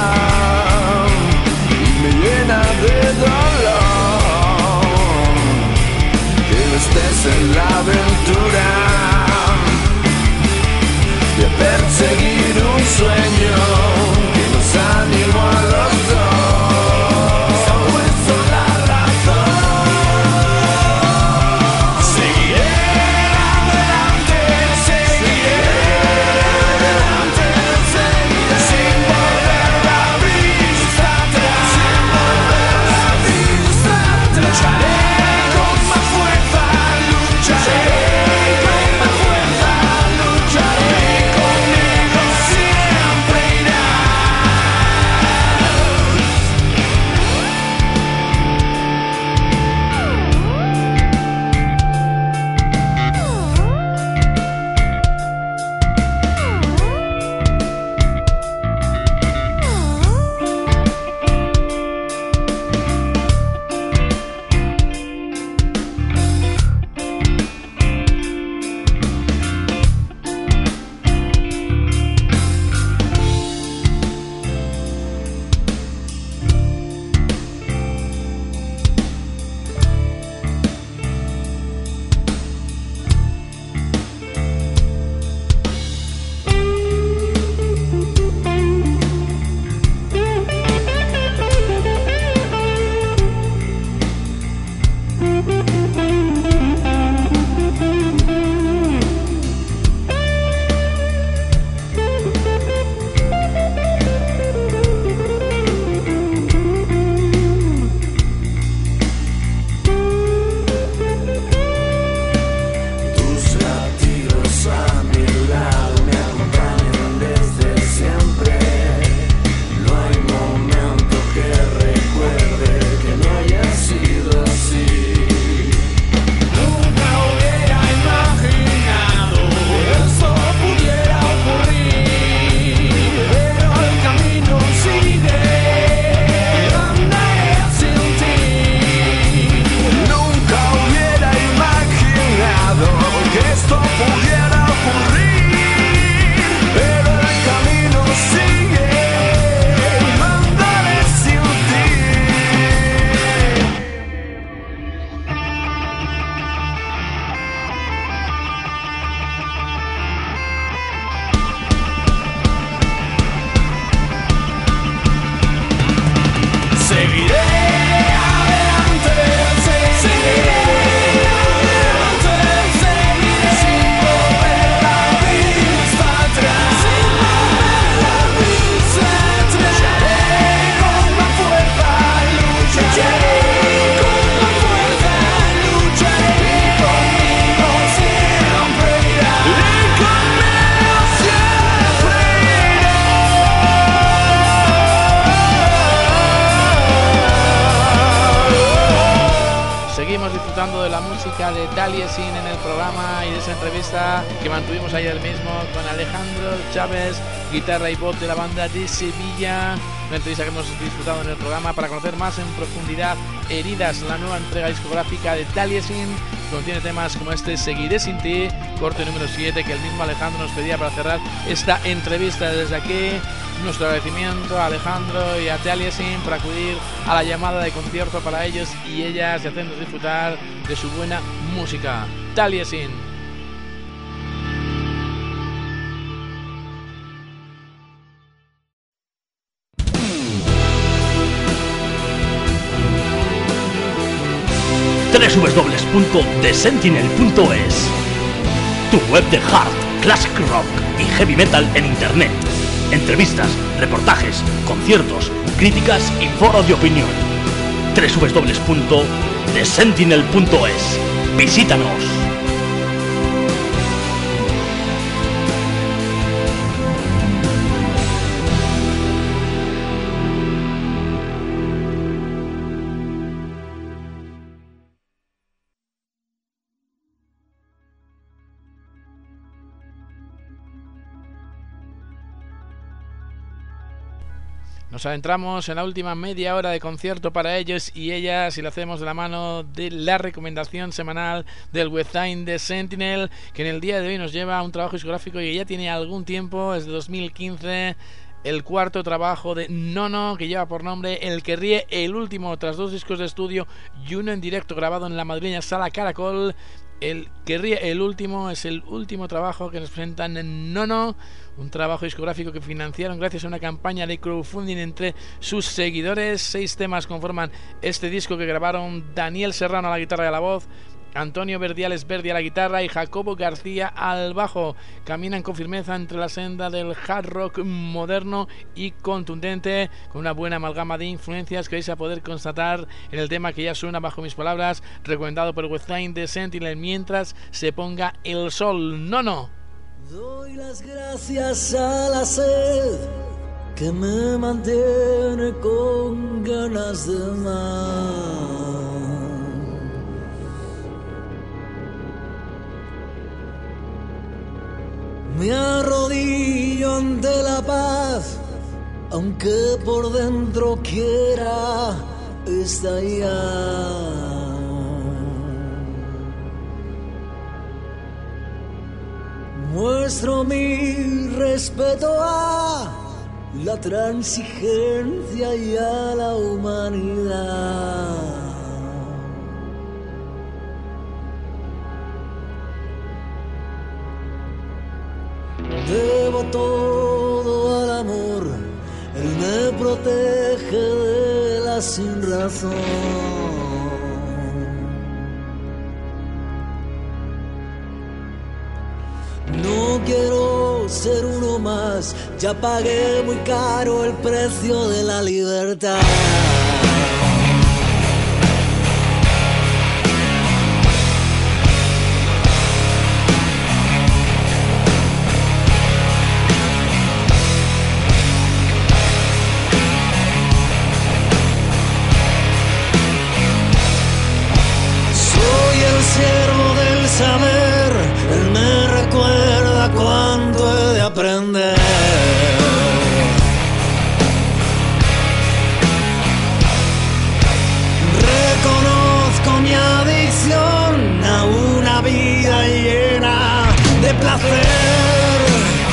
y me llena de dolor que no estés en la aventura de perseguir un sueño. Animo a los dos, se ha puesto la razón. Seguiré adelante, seguiré adelante, seguiré sin volver la vista atrás, sin volver la vista atrás. Lucharé con más fuerza, lucharé con más fuerza, lucharé conmigo. discográfica de Taliesin en el programa y de esa entrevista que mantuvimos ayer mismo con Alejandro Chávez, guitarra y voz de la banda de Sevilla. Una entrevista que hemos disfrutado en el programa. Para conocer más en profundidad Heridas, la nueva entrega discográfica de Taliesin, contiene temas como este Seguiré sin ti, corte número siete, que el mismo Alejandro nos pedía para cerrar esta entrevista. Desde aquí nuestro agradecimiento a Alejandro y a Taliesin por acudir a la llamada de concierto para ellos y ellas y hacernos disfrutar de su buena música. Taliesin. doble u doble u doble u punto the sentinel punto es, tu web de hard, classic rock y heavy metal en internet. Entrevistas, reportajes, conciertos, críticas y foros de opinión. doble u doble u doble u punto the sentinel punto es. Visítanos. Nos adentramos en la última media hora de concierto para ellos y ellas y lo hacemos de la mano de la recomendación semanal del website de Sentinel, que en el día de hoy nos lleva a un trabajo discográfico que ya tiene algún tiempo, es de dos mil quince, el cuarto trabajo de Nono, que lleva por nombre El que ríe, el último tras dos discos de estudio y uno en directo grabado en la madrileña Sala Caracol. El que ríe, el último, es el último trabajo que nos presentan en Nono, un trabajo discográfico que financiaron gracias a una campaña de crowdfunding entre sus seguidores. Seis temas conforman este disco que grabaron Daniel Serrano a la guitarra y a la voz, Antonio Verdiales Verdi a la guitarra y Jacobo García al bajo. Caminan con firmeza entre la senda del hard rock moderno y contundente, con una buena amalgama de influencias que vais a poder constatar en el tema que ya suena bajo mis palabras, recomendado por el website de Sentinel mientras se ponga el sol. Nono. Doy las gracias a la sed que me mantiene con ganas de más. Me arrodillo ante la paz, aunque por dentro quiera estallar. Muestro mi respeto a la transigencia y a la humanidad. Debo todo al amor, él me protege de la sinrazón. No quiero ser uno más, ya pagué muy caro el precio de la libertad. Soy el siervo del saber, él me recuerda cuánto he de aprender. Reconozco mi adicción a una vida llena de placer.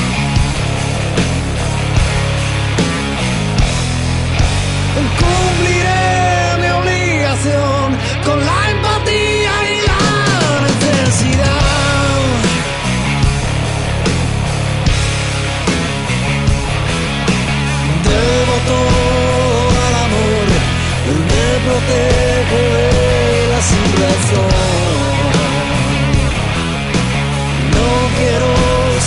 Cumpliré mi obligación con la empatía y la necesidad. Debo todo al amor, él me protege de la sin razón. No quiero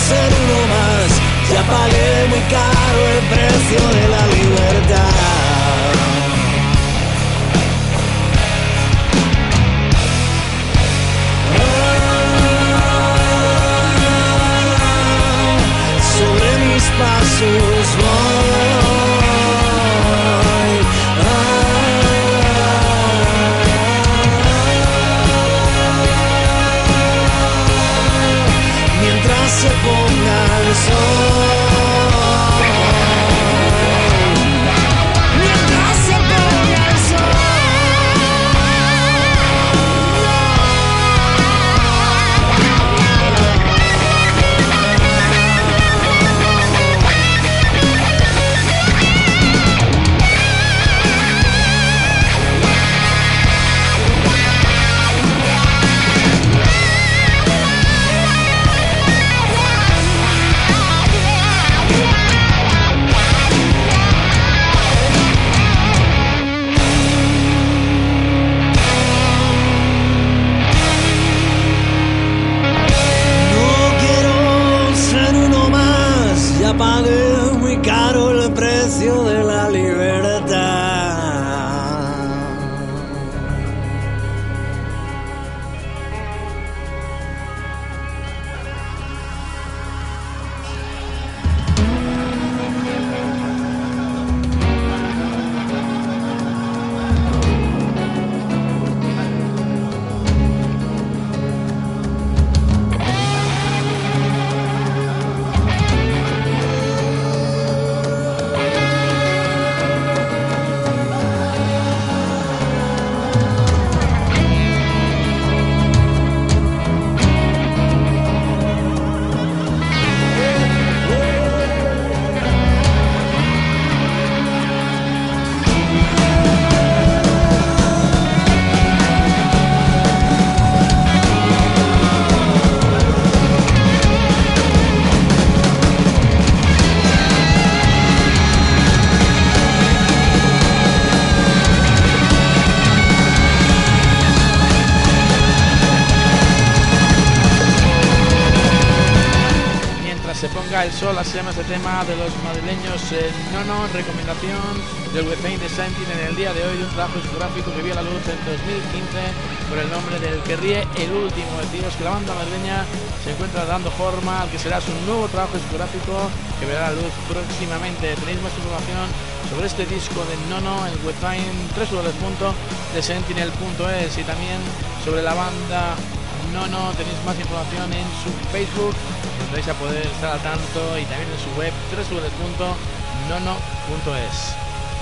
Salga el Sol, así se llama este tema de los madrileños eh, Nono, recomendación del Webpaint de Sentinel en el día de hoy, de un trabajo discográfico que vio la luz en dos mil quince por el nombre del que ríe el último. Deciros que la banda madrileña se encuentra dando forma al que será su nuevo trabajo discográfico que verá la luz próximamente. Tenéis más información sobre este disco de Nono en Webpaint w w w punto the sentinel punto es, y también sobre la banda Nono tenéis más información en su Facebook, donde vais a poder estar al tanto, y también en su web w w w punto nono punto es.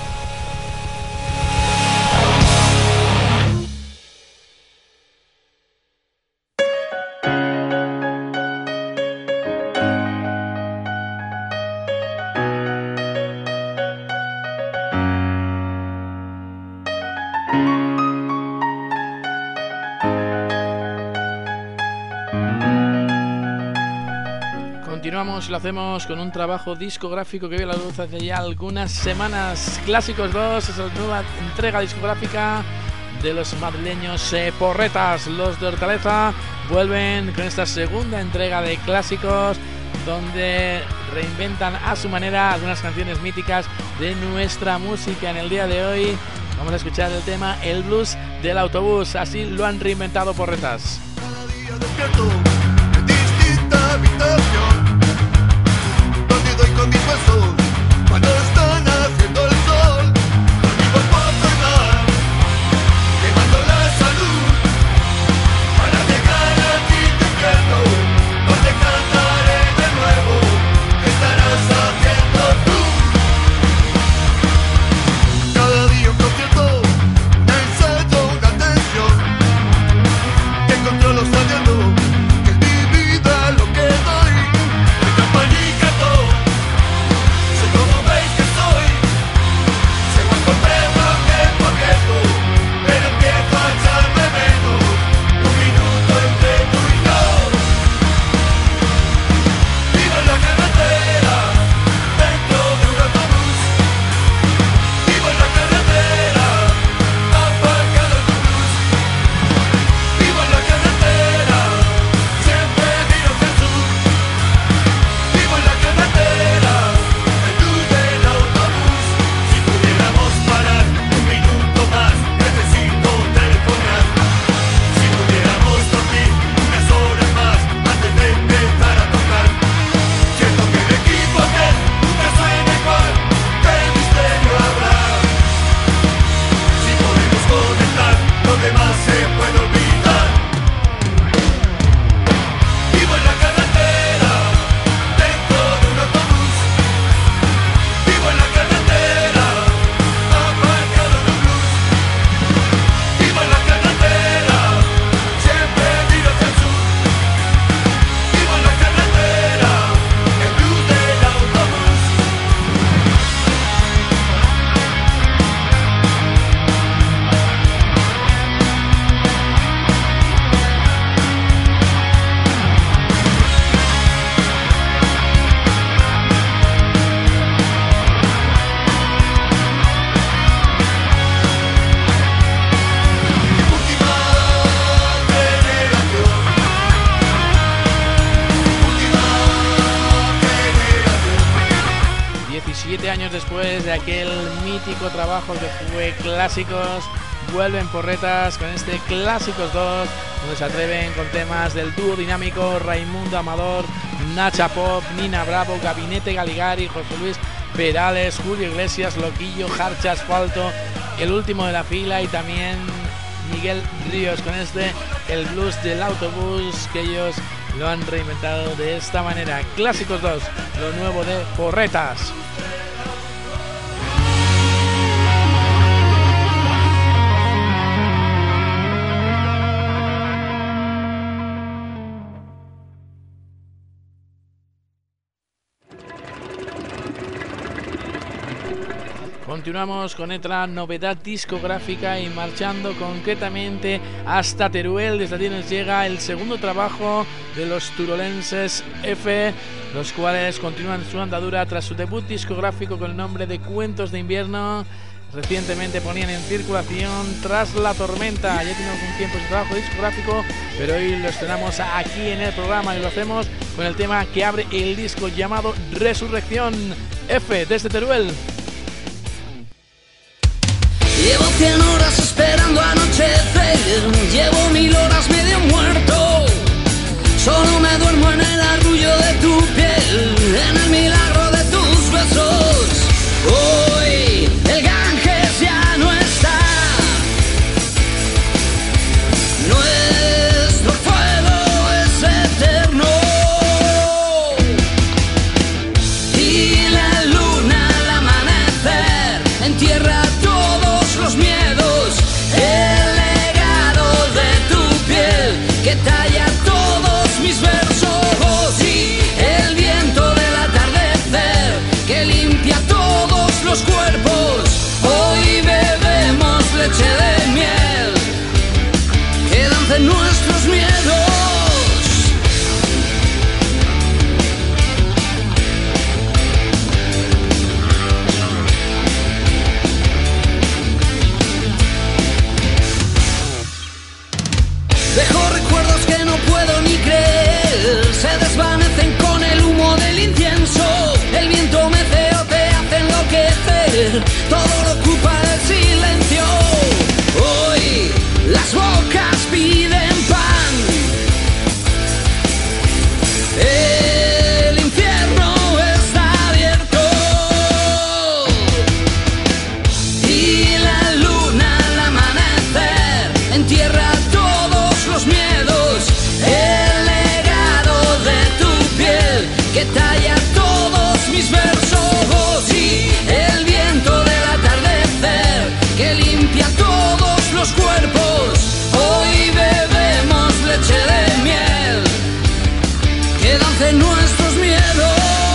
Continuamos y lo hacemos con un trabajo discográfico que vio la luz hace ya algunas semanas. Clásicos dos es la nueva entrega discográfica de los madrileños eh, Porretas. Los de Hortaleza vuelven con esta segunda entrega de Clásicos, donde reinventan a su manera algunas canciones míticas de nuestra música. En el día de hoy vamos a escuchar el tema El Blues del Autobús. Así lo han reinventado Porretas. Cada día despierto en distinta habitación, donde doy con mis huesos cuando están haciendo el sol. Dormimos por tomar, quemando la salud, para llegar al fin de invierno, donde cantaré de nuevo, ¿qué estarás haciendo tú? Cada día un concierto, un ensayo, una tensión, que controlo sabiendo que es mi vida lo que doy. De campaña todo, sé cómo veis que soy, sé cuán comprendo que coqueto, pero empiezo a echarme menos, un minuto entre tú y yo. Vivo en la carretera, dentro de un autobús, vivo en la carretera, aparcado en un bus, vivo en la carretera, siempre miro hacia el sur, vivo en la carretera, el blues del autobús. Si pudiéramos parar un minuto más, necesito telefonar. Si pudiéramos dormir unas horas más antes de empezar a tocar, siento que el equipo aquel nunca suena igual, qué misterio habrá. Si podemos conectar, lo demás se puede olvidar. Vivo en la carretera, dentro de un autobús, vivo en la carretera, aparcado en un bus, vivo en la carretera, siempre miro hacia el sur, vivo en la carretera, el blues del autobús. Última generación, última generación. diecisiete años después de aquel mítico trabajo que fue Clásicos, vuelven Porretas con este Clásicos dos, donde se atreven con temas del dúo dinámico Raimundo Amador, Nacha Pop, Nina Bravo, Gabinete Galigari, José Luis Perales, Julio Iglesias, Loquillo, Jarcha Asfalto, el último de la fila, y también Miguel Ríos con este El Blues del Autobús, que ellos lo han reinventado de esta manera. Clásicos dos, lo nuevo de Porretas. Continuamos con otra novedad discográfica y marchando concretamente hasta Teruel. Desde allí nos llega el segundo trabajo de los turolenses F, los cuales continúan su andadura tras su debut discográfico con el nombre de Cuentos de Invierno. recientemente ponían en circulación Tras la tormenta. Ya tenemos un tiempo de trabajo discográfico, pero hoy lo estrenamos aquí en el programa y lo hacemos con el tema que abre el disco llamado Resurrección. F desde Teruel. Llevo cien horas esperando anochecer, llevo mil horas medio muerto. Solo me duermo en el arrullo de tu piel, en el milagro de tus besos. Hoy el Ganges ya no está, nuestro fuego es eterno. Y la luna al amanecer entierra todos los miedos, el legado de tu piel que talla todos mis versos, y el viento del atardecer que limpia todos los cuerpos. Hoy bebemos leche de miel que dancen nuestros miedos. Dejo recuerdos que no puedo ni creer, se desvanecen con el humo del incienso. El viento meceo te hace enloquecer, todo lo ocupa el silencio. Hoy las bocas piden pan, el infierno está abierto. Y la luna al amanecer entierra todos los miedos, el legado de tu piel que talla todos mis versos, y el viento del atardecer que limpia todos los cuerpos. Hoy bebemos leche de miel que dancen nuestros miedos.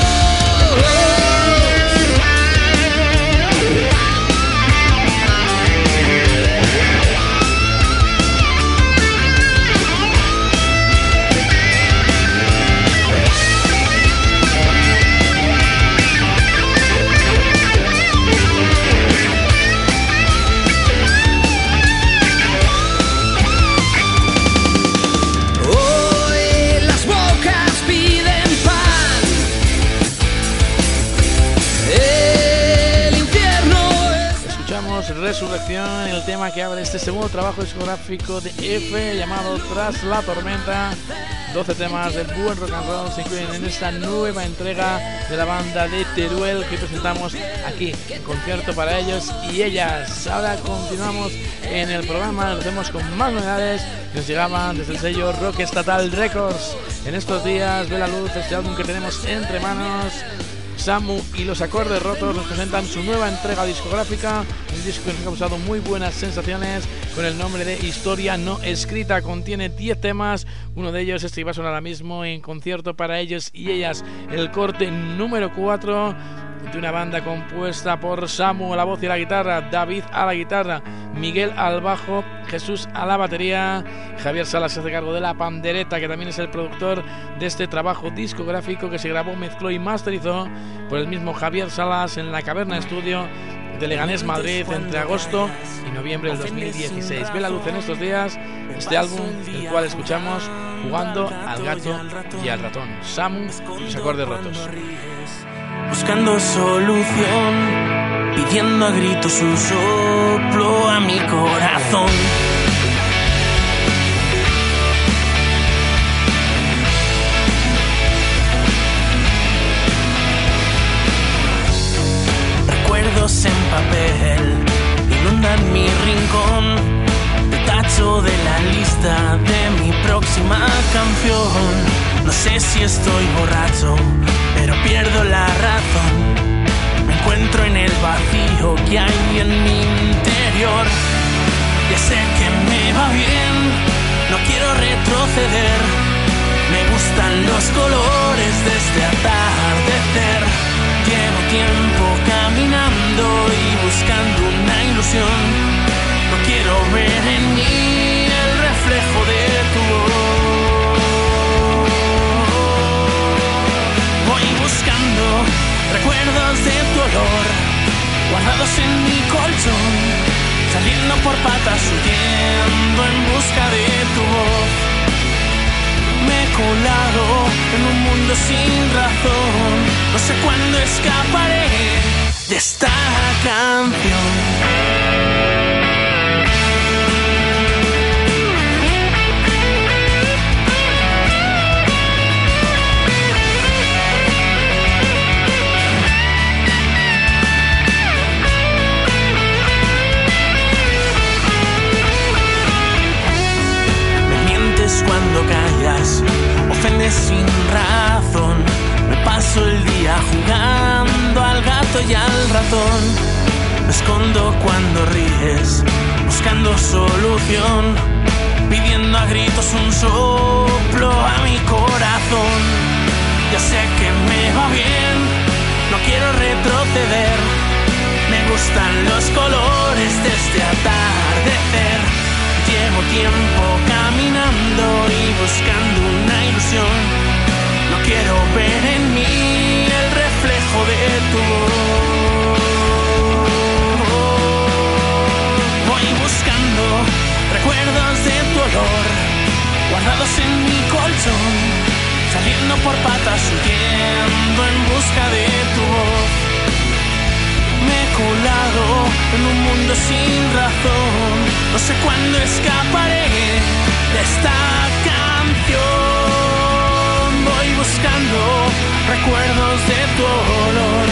Resurrección, el tema que abre este segundo trabajo discográfico de F llamado Tras la tormenta. doce temas de buen rock and roll se incluyen en esta nueva entrega de la banda de Teruel que presentamos aquí, concierto para ellos y ellas. Ahora continuamos en el programa, lo hacemos con más novedades que nos llegaban desde el sello Rock Estatal Records. En estos días ve la luz este álbum que tenemos entre manos. Samu y los Acordes Rotos nos presentan su nueva entrega discográfica, un disco que nos ha causado muy buenas sensaciones con el nombre de Historia no escrita. Contiene diez temas, uno de ellos este que va a sonar ahora mismo en concierto para ellos y ellas, el corte número cuatro de una banda compuesta por Samu a la voz y a la guitarra, David a la guitarra, Miguel al bajo, Jesús a la batería, Javier Salas se hace cargo de la pandereta, que también es el productor de este trabajo discográfico que se grabó, mezcló y masterizó por el mismo Javier Salas en la Caverna Estudio de Leganés, Madrid, entre agosto y noviembre del dos mil dieciséis. Ve la luz en estos días este álbum, el cual escuchamos Jugando al gato y al ratón, Samu y los Acordes Rotos. Buscando solución, pidiendo a gritos un soplo a mi corazón. Recuerdos en papel inundan mi rincón, el tacho de la lista de mi próxima canción. No sé si estoy borracho, pero pierdo la razón. Me encuentro en el vacío que hay en mi interior. Ya sé que me va bien, no quiero retroceder. Me gustan los colores de este atardecer. Llevo tiempo caminando y buscando una ilusión. No quiero ver en mí el reflejo de tu voz. Voy buscando recuerdos de tu olor, guardados en mi colchón, saliendo por patas, huyendo en busca de tu voz. Me he colado en un mundo sin razón, no sé cuándo escaparé de esta canción. Cuando callas, ofendes sin razón. Me paso el día jugando al gato y al ratón. Me escondo cuando ríes, buscando solución, pidiendo a gritos un soplo a mi corazón. Ya sé que me va bien, no quiero retroceder. Me gustan los colores de este atardecer. Llevo tiempo caminando y buscando una ilusión. No quiero ver en mí el reflejo de tu voz. Voy buscando recuerdos de tu olor, guardados en mi colchón, saliendo por patas, huyendo en busca de tu voz. Me he colado en un mundo sin razón, no sé cuándo escaparé de esta canción. Voy buscando recuerdos de tu olor,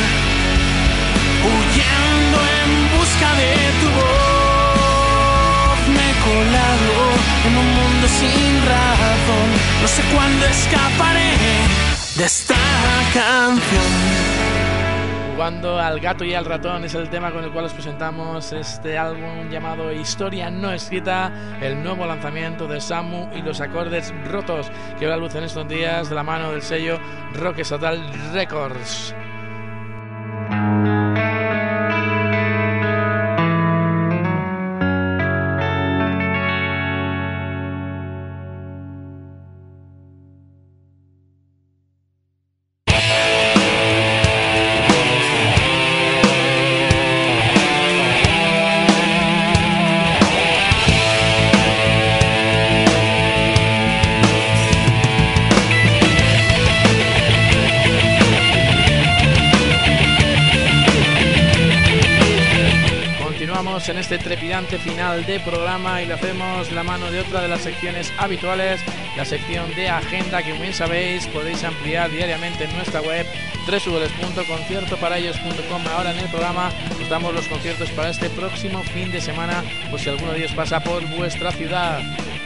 huyendo en busca de tu voz. Me he colado en un mundo sin razón, no sé cuándo escaparé de esta canción. Jugando al gato y al ratón es el tema con el cual os presentamos este álbum llamado Historia no escrita, el nuevo lanzamiento de Samu y los acordes rotos, que ve la luz en estos días de la mano del sello Rock Estatal Records. En este trepidante final de programa, y lo hacemos la mano de otra de las secciones habituales, la sección de agenda, que como bien sabéis podéis ampliar diariamente en nuestra web doble u doble u doble u punto concierto para ellos punto com. Ahora en el programa os damos los conciertos para este próximo fin de semana, por si alguno de ellos pasa por vuestra ciudad.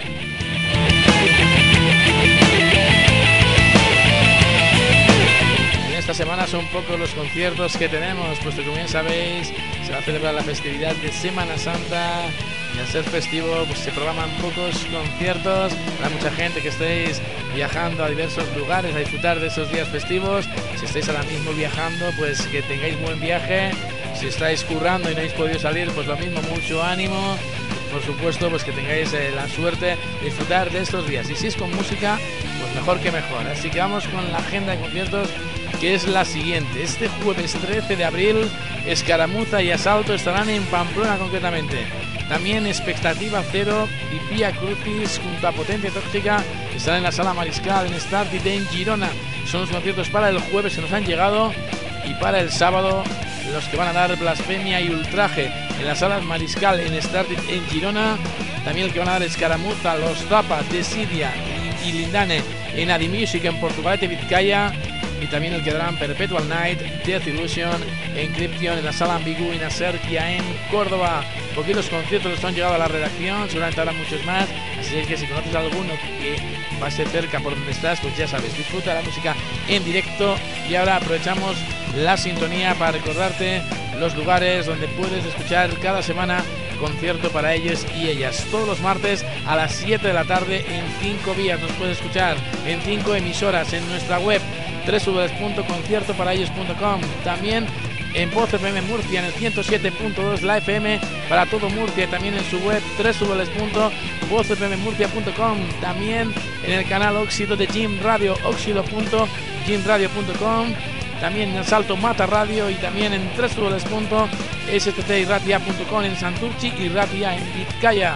Esta semana son pocos los conciertos que tenemos, puesto que como bien sabéis se va a celebrar la festividad de Semana Santa y al ser festivo pues se programan pocos conciertos. Habrá mucha gente que estéis viajando a diversos lugares a disfrutar de esos días festivos. Si estáis ahora mismo viajando, pues que tengáis buen viaje. Si estáis currando y no habéis podido salir, pues lo mismo, mucho ánimo. Por supuesto, pues que tengáis eh, la suerte de disfrutar de estos días. Y si es con música, pues mejor que mejor. Así que vamos con la agenda de conciertos, que es la siguiente. Este jueves trece de abril, Escaramuza y Asalto estarán en Pamplona concretamente. También Expectativa Cero y Vía Crucis junto a Potencia Tóxica estarán en la Sala Mariscal en Startit en Girona. Son los conciertos para el jueves que nos han llegado, y para el sábado los que van a dar Blasfemia y Ultraje en la Sala Mariscal en Startit en Girona. También el que van a dar Escaramuza, Los Zapa, Desidia y, y Lindane en Adi Music en Portugalete, Vizcaya. Y también el que darán Perpetual Night, Death Illusion, Encryption en la Sala Ambigu y Naserquia en Córdoba. Porque los conciertos los han llegado a la redacción, seguramente habrá muchos más. Así que si conoces alguno que pase cerca por donde estás, pues ya sabes, disfruta la música en directo. Y ahora aprovechamos la sintonía para recordarte los lugares donde puedes escuchar cada semana concierto para ellos y ellas. Todos los martes a las siete de la tarde en cinco vías nos puedes escuchar, en cinco emisoras, en nuestra web doble u doble u doble u punto concierto para ellos punto com. También en Voz F M Murcia en el ciento siete punto dos, la F M para todo Murcia, y también en su web doble u doble u doble u punto voz f m murcia punto com. También en el canal Óxido de Jim Radio, óxido punto jim radio punto com. también en Asalto Mata Radio y también en w w w punto s t t irratia punto com en Santurtzi y Ratia en Vizcaya.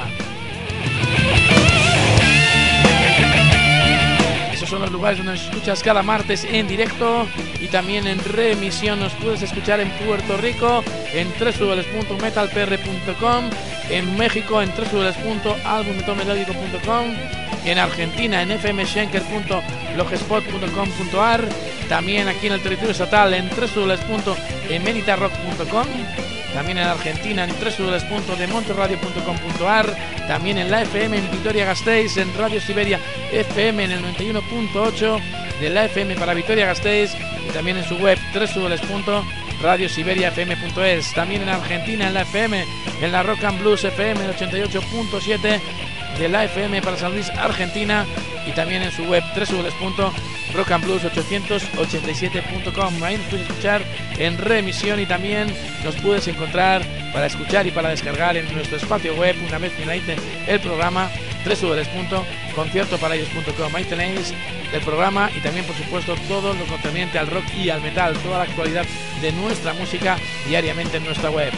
Esos son los lugares donde nos escuchas cada martes en directo y también en reemisión nos puedes escuchar en Puerto Rico en w w w punto metal p r punto com, en México en w w w punto album metal melódico punto com, en Argentina en f m schenker punto blogspot punto com punto a r, también aquí en el territorio estatal en w w w punto emeritarrock punto com, también en Argentina en w w w punto demonterradio punto com punto a r, también en la F M en Vitoria-Gasteiz, en Radio Siberia F M en el noventa y uno punto ocho de la F M para Vitoria-Gasteiz y también en su web w w w punto radio siberia f m punto e s, también en Argentina en la F M en la Rock and Blues F M en el ochenta y ocho punto siete de la F M para San Luis, Argentina y también en su web w w w punto rock and blues ochocientos ochenta y siete punto com. Ahí nos puedes escuchar en reemisión y también nos puedes encontrar para escuchar y para descargar en nuestro espacio web una vez finalice el programa w w w punto concierto para ellos punto com. Ahí tenéis el programa y también por supuesto todo lo concerniente al rock y al metal, toda la actualidad de nuestra música diariamente en nuestra web.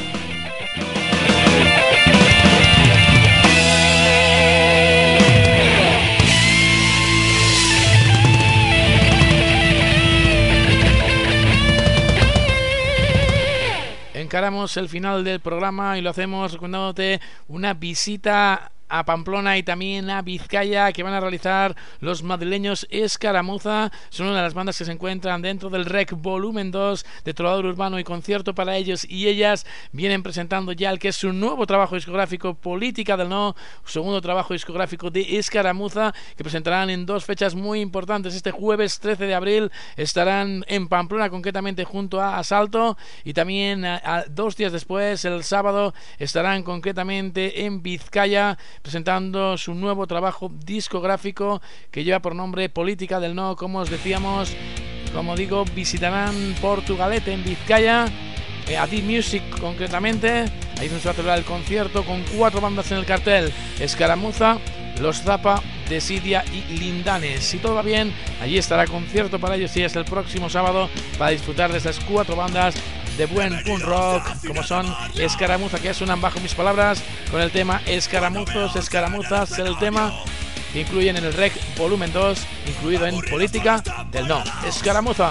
Encaramos el final del programa y lo hacemos recomendándote una visita a Pamplona y también a Vizcaya que van a realizar los madrileños Escaramuza. Son una de las bandas que se encuentran dentro del R E C Volumen dos de Trovador Urbano y Concierto para ellos y ellas. Vienen presentando ya el que es su nuevo trabajo discográfico, Política del No, segundo trabajo discográfico de Escaramuza, que presentarán en dos fechas muy importantes. Este jueves trece de abril estarán en Pamplona, concretamente junto a Asalto, y también a, a dos días después, el sábado, estarán concretamente en Vizcaya presentando su nuevo trabajo discográfico que lleva por nombre Política del No. Como os decíamos, como digo, visitarán Portugalete en Vizcaya, eh, a D Music concretamente. Ahí se va a celebrar el concierto con cuatro bandas en el cartel: Escaramuza, Los Zapa, Desidia y Lindanes. Si todo va bien, allí estará concierto para ellos y es el próximo sábado para disfrutar de estas cuatro bandas de buen punk rock, como son Escaramuza, que suenan bajo mis palabras, con el tema Escaramuzos, Escaramuzas, el tema que incluyen en el R E C Volumen dos, incluido en Política del No. Escaramuza.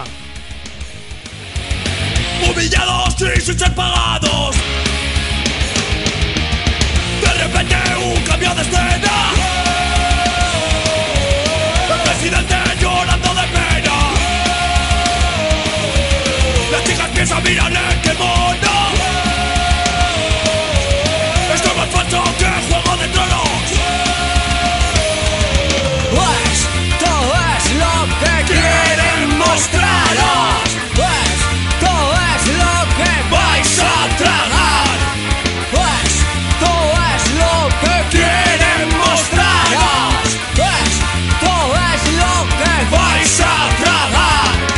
Humillados y sin ser pagados, de repente un cambio de escena, el presidente llorando de pena, las chicas piensan mirar en qué mono, esto es más falso que Juego de Tronos. Pues todo es lo que quieren mostraros, pues todo es lo que vais a tragar, pues todo es lo que quieren mostraros, pues todo es lo que vais a tragar.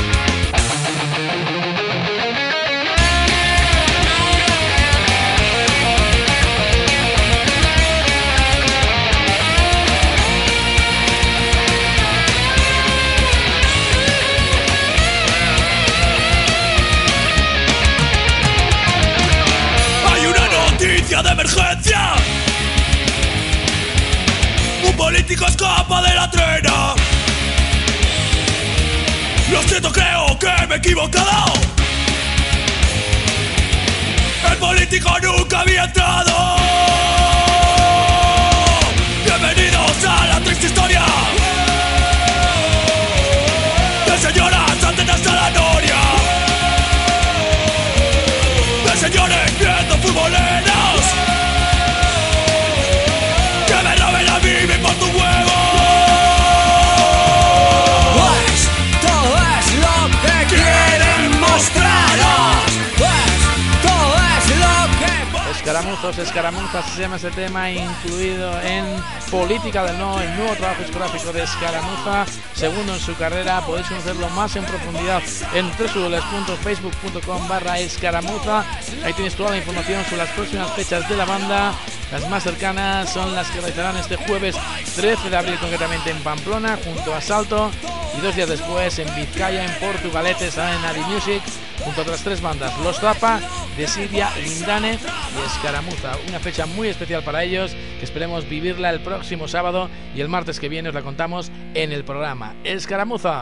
De emergencia, un político escapa de la trena. Lo siento, creo que me he equivocado. El político nunca había entrado. Bienvenidos a la triste historia de señoras antenas a la noria, de señores viendo futboleros. Vive por tu huevo. Pues todo es lo que quieren mostraros, pues todo es lo que... Escaramuzos, Escaramuzas se llama este tema, incluido en Política del No, el nuevo trabajo discográfico de Escaramuza, segundo en su carrera. Podéis conocerlo más en profundidad en w w w punto facebook punto com barra escaramuza. Ahí tienes toda la información sobre las próximas fechas de la banda. Las más cercanas son las que realizarán este jueves trece de abril, concretamente en Pamplona, junto a Salto, y dos días después en Vizcaya, en Portugalete, estarán en Adi Music junto a otras tres bandas, Los Zapa, Desidia, Lindane y Escaramuza. Una fecha muy especial para ellos que esperemos vivirla el próximo sábado y el martes que viene os la contamos en el programa. Escaramuza.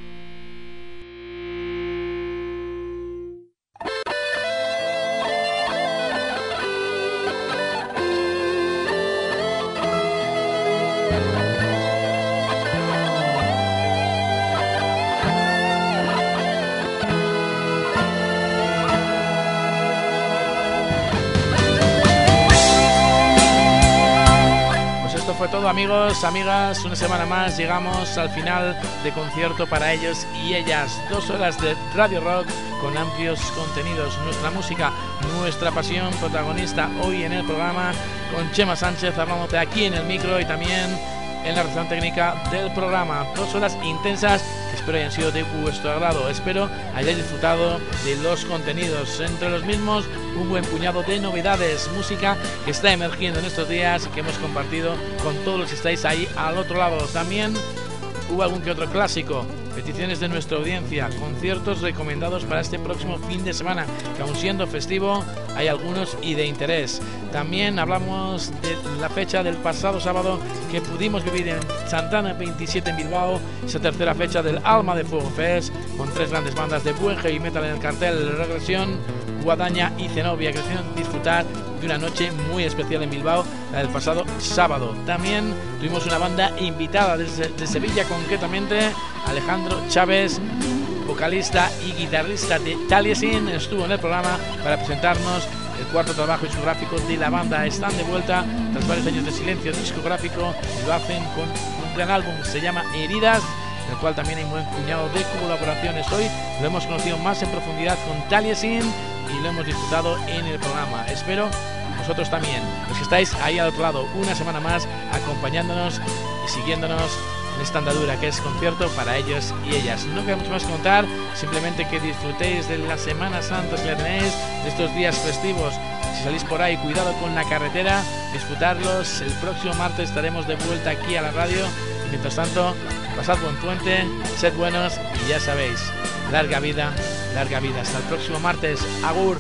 Fue todo, amigos, amigas, una semana más llegamos al final de concierto para ellos y ellas, dos horas de Radio Rock con amplios contenidos, nuestra música, nuestra pasión protagonista hoy en el programa con Chema Sánchez hablándote aquí en el micro y también en la redacción técnica del programa. Dos horas intensas que espero hayan sido de vuestro agrado. Espero hayáis disfrutado de los contenidos. Entre los mismos, un buen puñado de novedades, música que está emergiendo en estos días y que hemos compartido con todos los que estáis ahí al otro lado. También hubo algún que otro clásico, peticiones de nuestra audiencia, conciertos recomendados para este próximo fin de semana, que aun siendo festivo hay algunos y de interés. También hablamos de la fecha del pasado sábado que pudimos vivir en Santana veintisiete en Bilbao, esa tercera fecha del Alma de Fuego Fest, con tres grandes bandas de buen heavy metal en el cartel, Regresión, Guadaña y Zenobia, que hicieron disfrutar de una noche muy especial en Bilbao, la del pasado sábado. También tuvimos una banda invitada desde de Sevilla, concretamente Alejandro Chávez, vocalista y guitarrista de Taliesin, estuvo en el programa para presentarnos el cuarto trabajo discográfico de la banda. Están de vuelta tras varios años de silencio discográfico y lo hacen con un gran álbum, se llama Heridas, en el cual también hay un buen puñado de colaboraciones. Hoy lo hemos conocido más en profundidad con Taliesin y lo hemos disfrutado en el programa. Espero vosotros también, los que estáis ahí al otro lado, una semana más acompañándonos y siguiéndonos en esta andadura que es concierto para ellos y ellas. No queda mucho más que contar, simplemente que disfrutéis de la Semana Santa si la tenéis, de estos días festivos. Si salís por ahí, cuidado con la carretera, disfrutarlos. El próximo martes estaremos de vuelta aquí a la radio y mientras tanto, pasad buen puente, sed buenos y ya sabéis, larga vida, larga vida. Hasta el próximo martes. Agur.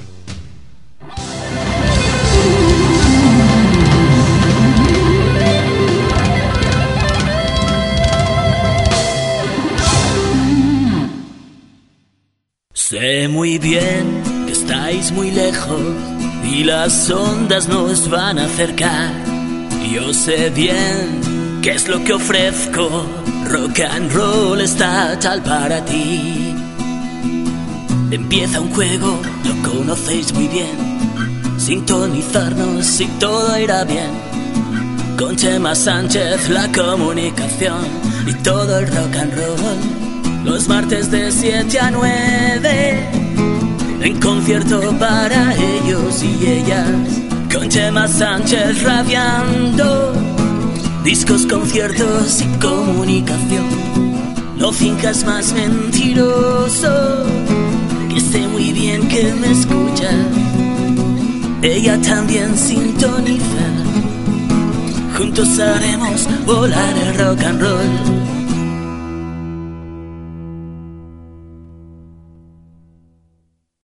Sé muy bien que estáis muy lejos y las ondas nos van a acercar. Yo sé bien qué es lo que ofrezco, rock and roll está tal para ti. Empieza un juego, lo conocéis muy bien, sintonizarnos y todo irá bien. Con Chema Sánchez la comunicación y todo el rock and roll. Los martes de siete a nueve, en concierto para ellos y ellas, con Chema Sánchez radiando, discos, conciertos y comunicación. No finjas más mentiroso, que sé muy bien que me escuchas. Ella también sintoniza, juntos haremos volar el rock and roll.